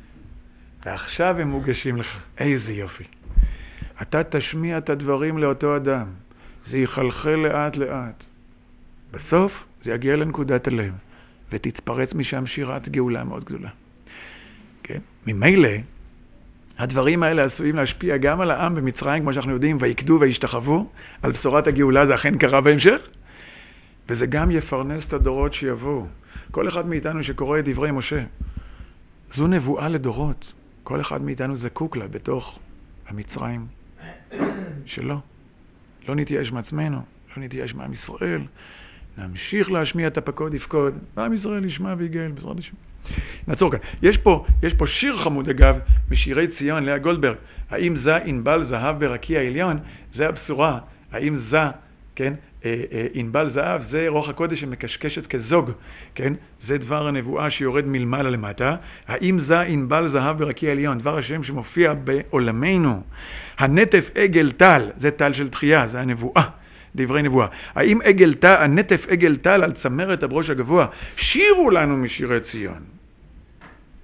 ועכשיו הם מוגשים לך. איזה יופי. אתה תשמיע את הדברים לאותו אדם. זה יחלחל לאט לאט. בסוף זה יגיע לנקודת הלב. ותתפרץ משם שירת גאולה מאוד גדולה. כן? ממילא, הדברים האלה עשויים להשפיע גם על העם במצרים, כמו שאנחנו יודעים, ויקדו וישתחוו, על בשורת הגאולה, זה אכן קרה בהמשך, וזה גם יפרנס את הדורות שיבואו. כל אחד מאיתנו שקורא את דברי משה, זו נבואה לדורות. כל אחד מאיתנו זקוק לה בתוך המצרים שלו. לא נתייאש מעצמנו, לא נתייאש מעם ישראל, נמשיך להשמיע את הפקוד יפקוד, ועם ישראל ישמע ויגאל, בעזרת השם. נעצור כאן. יש פה, יש פה שיר חמוד אגב, משירי ציון, לאה גולדברג. האם זה ענבל זהב ברקיע העליון? זה הבשורה. האם זה, כן, ענבל זהב, זה רוח הקודש שמקשקשת כזוג, כן? זה דבר הנבואה שיורד מלמעלה למטה. האם זה ענבל זהב ברקיע העליון? דבר השם שמופיע בעולמנו. הנטף עגל טל, זה טל של תחייה, זה הנבואה. דברי נבואה. האם עגל טל, הנטף עגל טל על צמרת הברוש הגבוה, שירו לנו משירי ציון.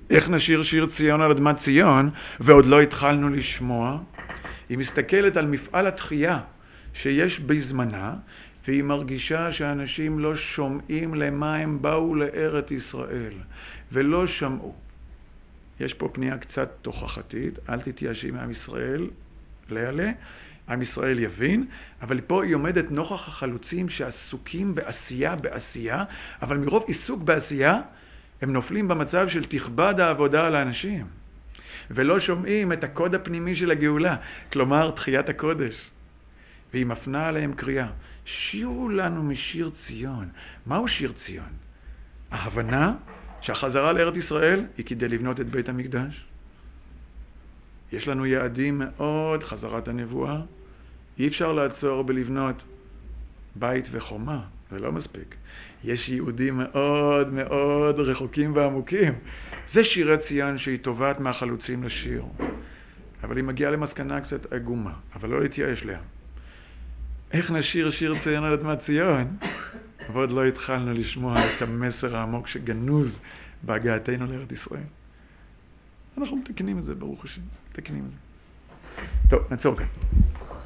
איך נשיר שיר ציון על אדמת ציון, ועוד לא התחלנו לשמוע? היא מסתכלת על מפעל התחייה שיש בזמנה, והיא מרגישה שאנשים לא שומעים למה הם באו לארץ ישראל, ולא שמעו. יש פה פנייה קצת תוכחתית, אל תתייאשי מעם ישראל, לעלה, עם ישראל יבין, אבל פה היא עומדת נוכח החלוצים שעסוקים בעשייה, בעשייה, אבל מרוב עיסוק בעשייה, הם נופלים במצב של תכבד העבודה על האנשים, ולא שומעים את הקוד הפנימי של הגאולה, כלומר תחיית הקודש. והיא מפנה עליהם קריאה, שירו לנו משיר ציון. מהו שיר ציון? ההבנה שהחזרה לארץ ישראל היא כדי לבנות את בית המקדש. יש לנו יעדים מאוד, חזרת הנבואה. אי אפשר לעצור בלבנות בית וחומה, זה לא מספיק. יש יהודים מאוד מאוד רחוקים ועמוקים. זה שירי ציון שהיא טובעת מהחלוצים לשיר. אבל היא מגיעה למסקנה קצת עגומה, אבל לא להתייאש לה. איך נשיר שיר ציון על אדמת ציון? ועוד לא התחלנו לשמוע את המסר העמוק שגנוז בהגעתנו לארץ ישראל. אנחנו מתקנים את זה, ברוך השם. מתקנים את זה. טוב, נעצור כאן.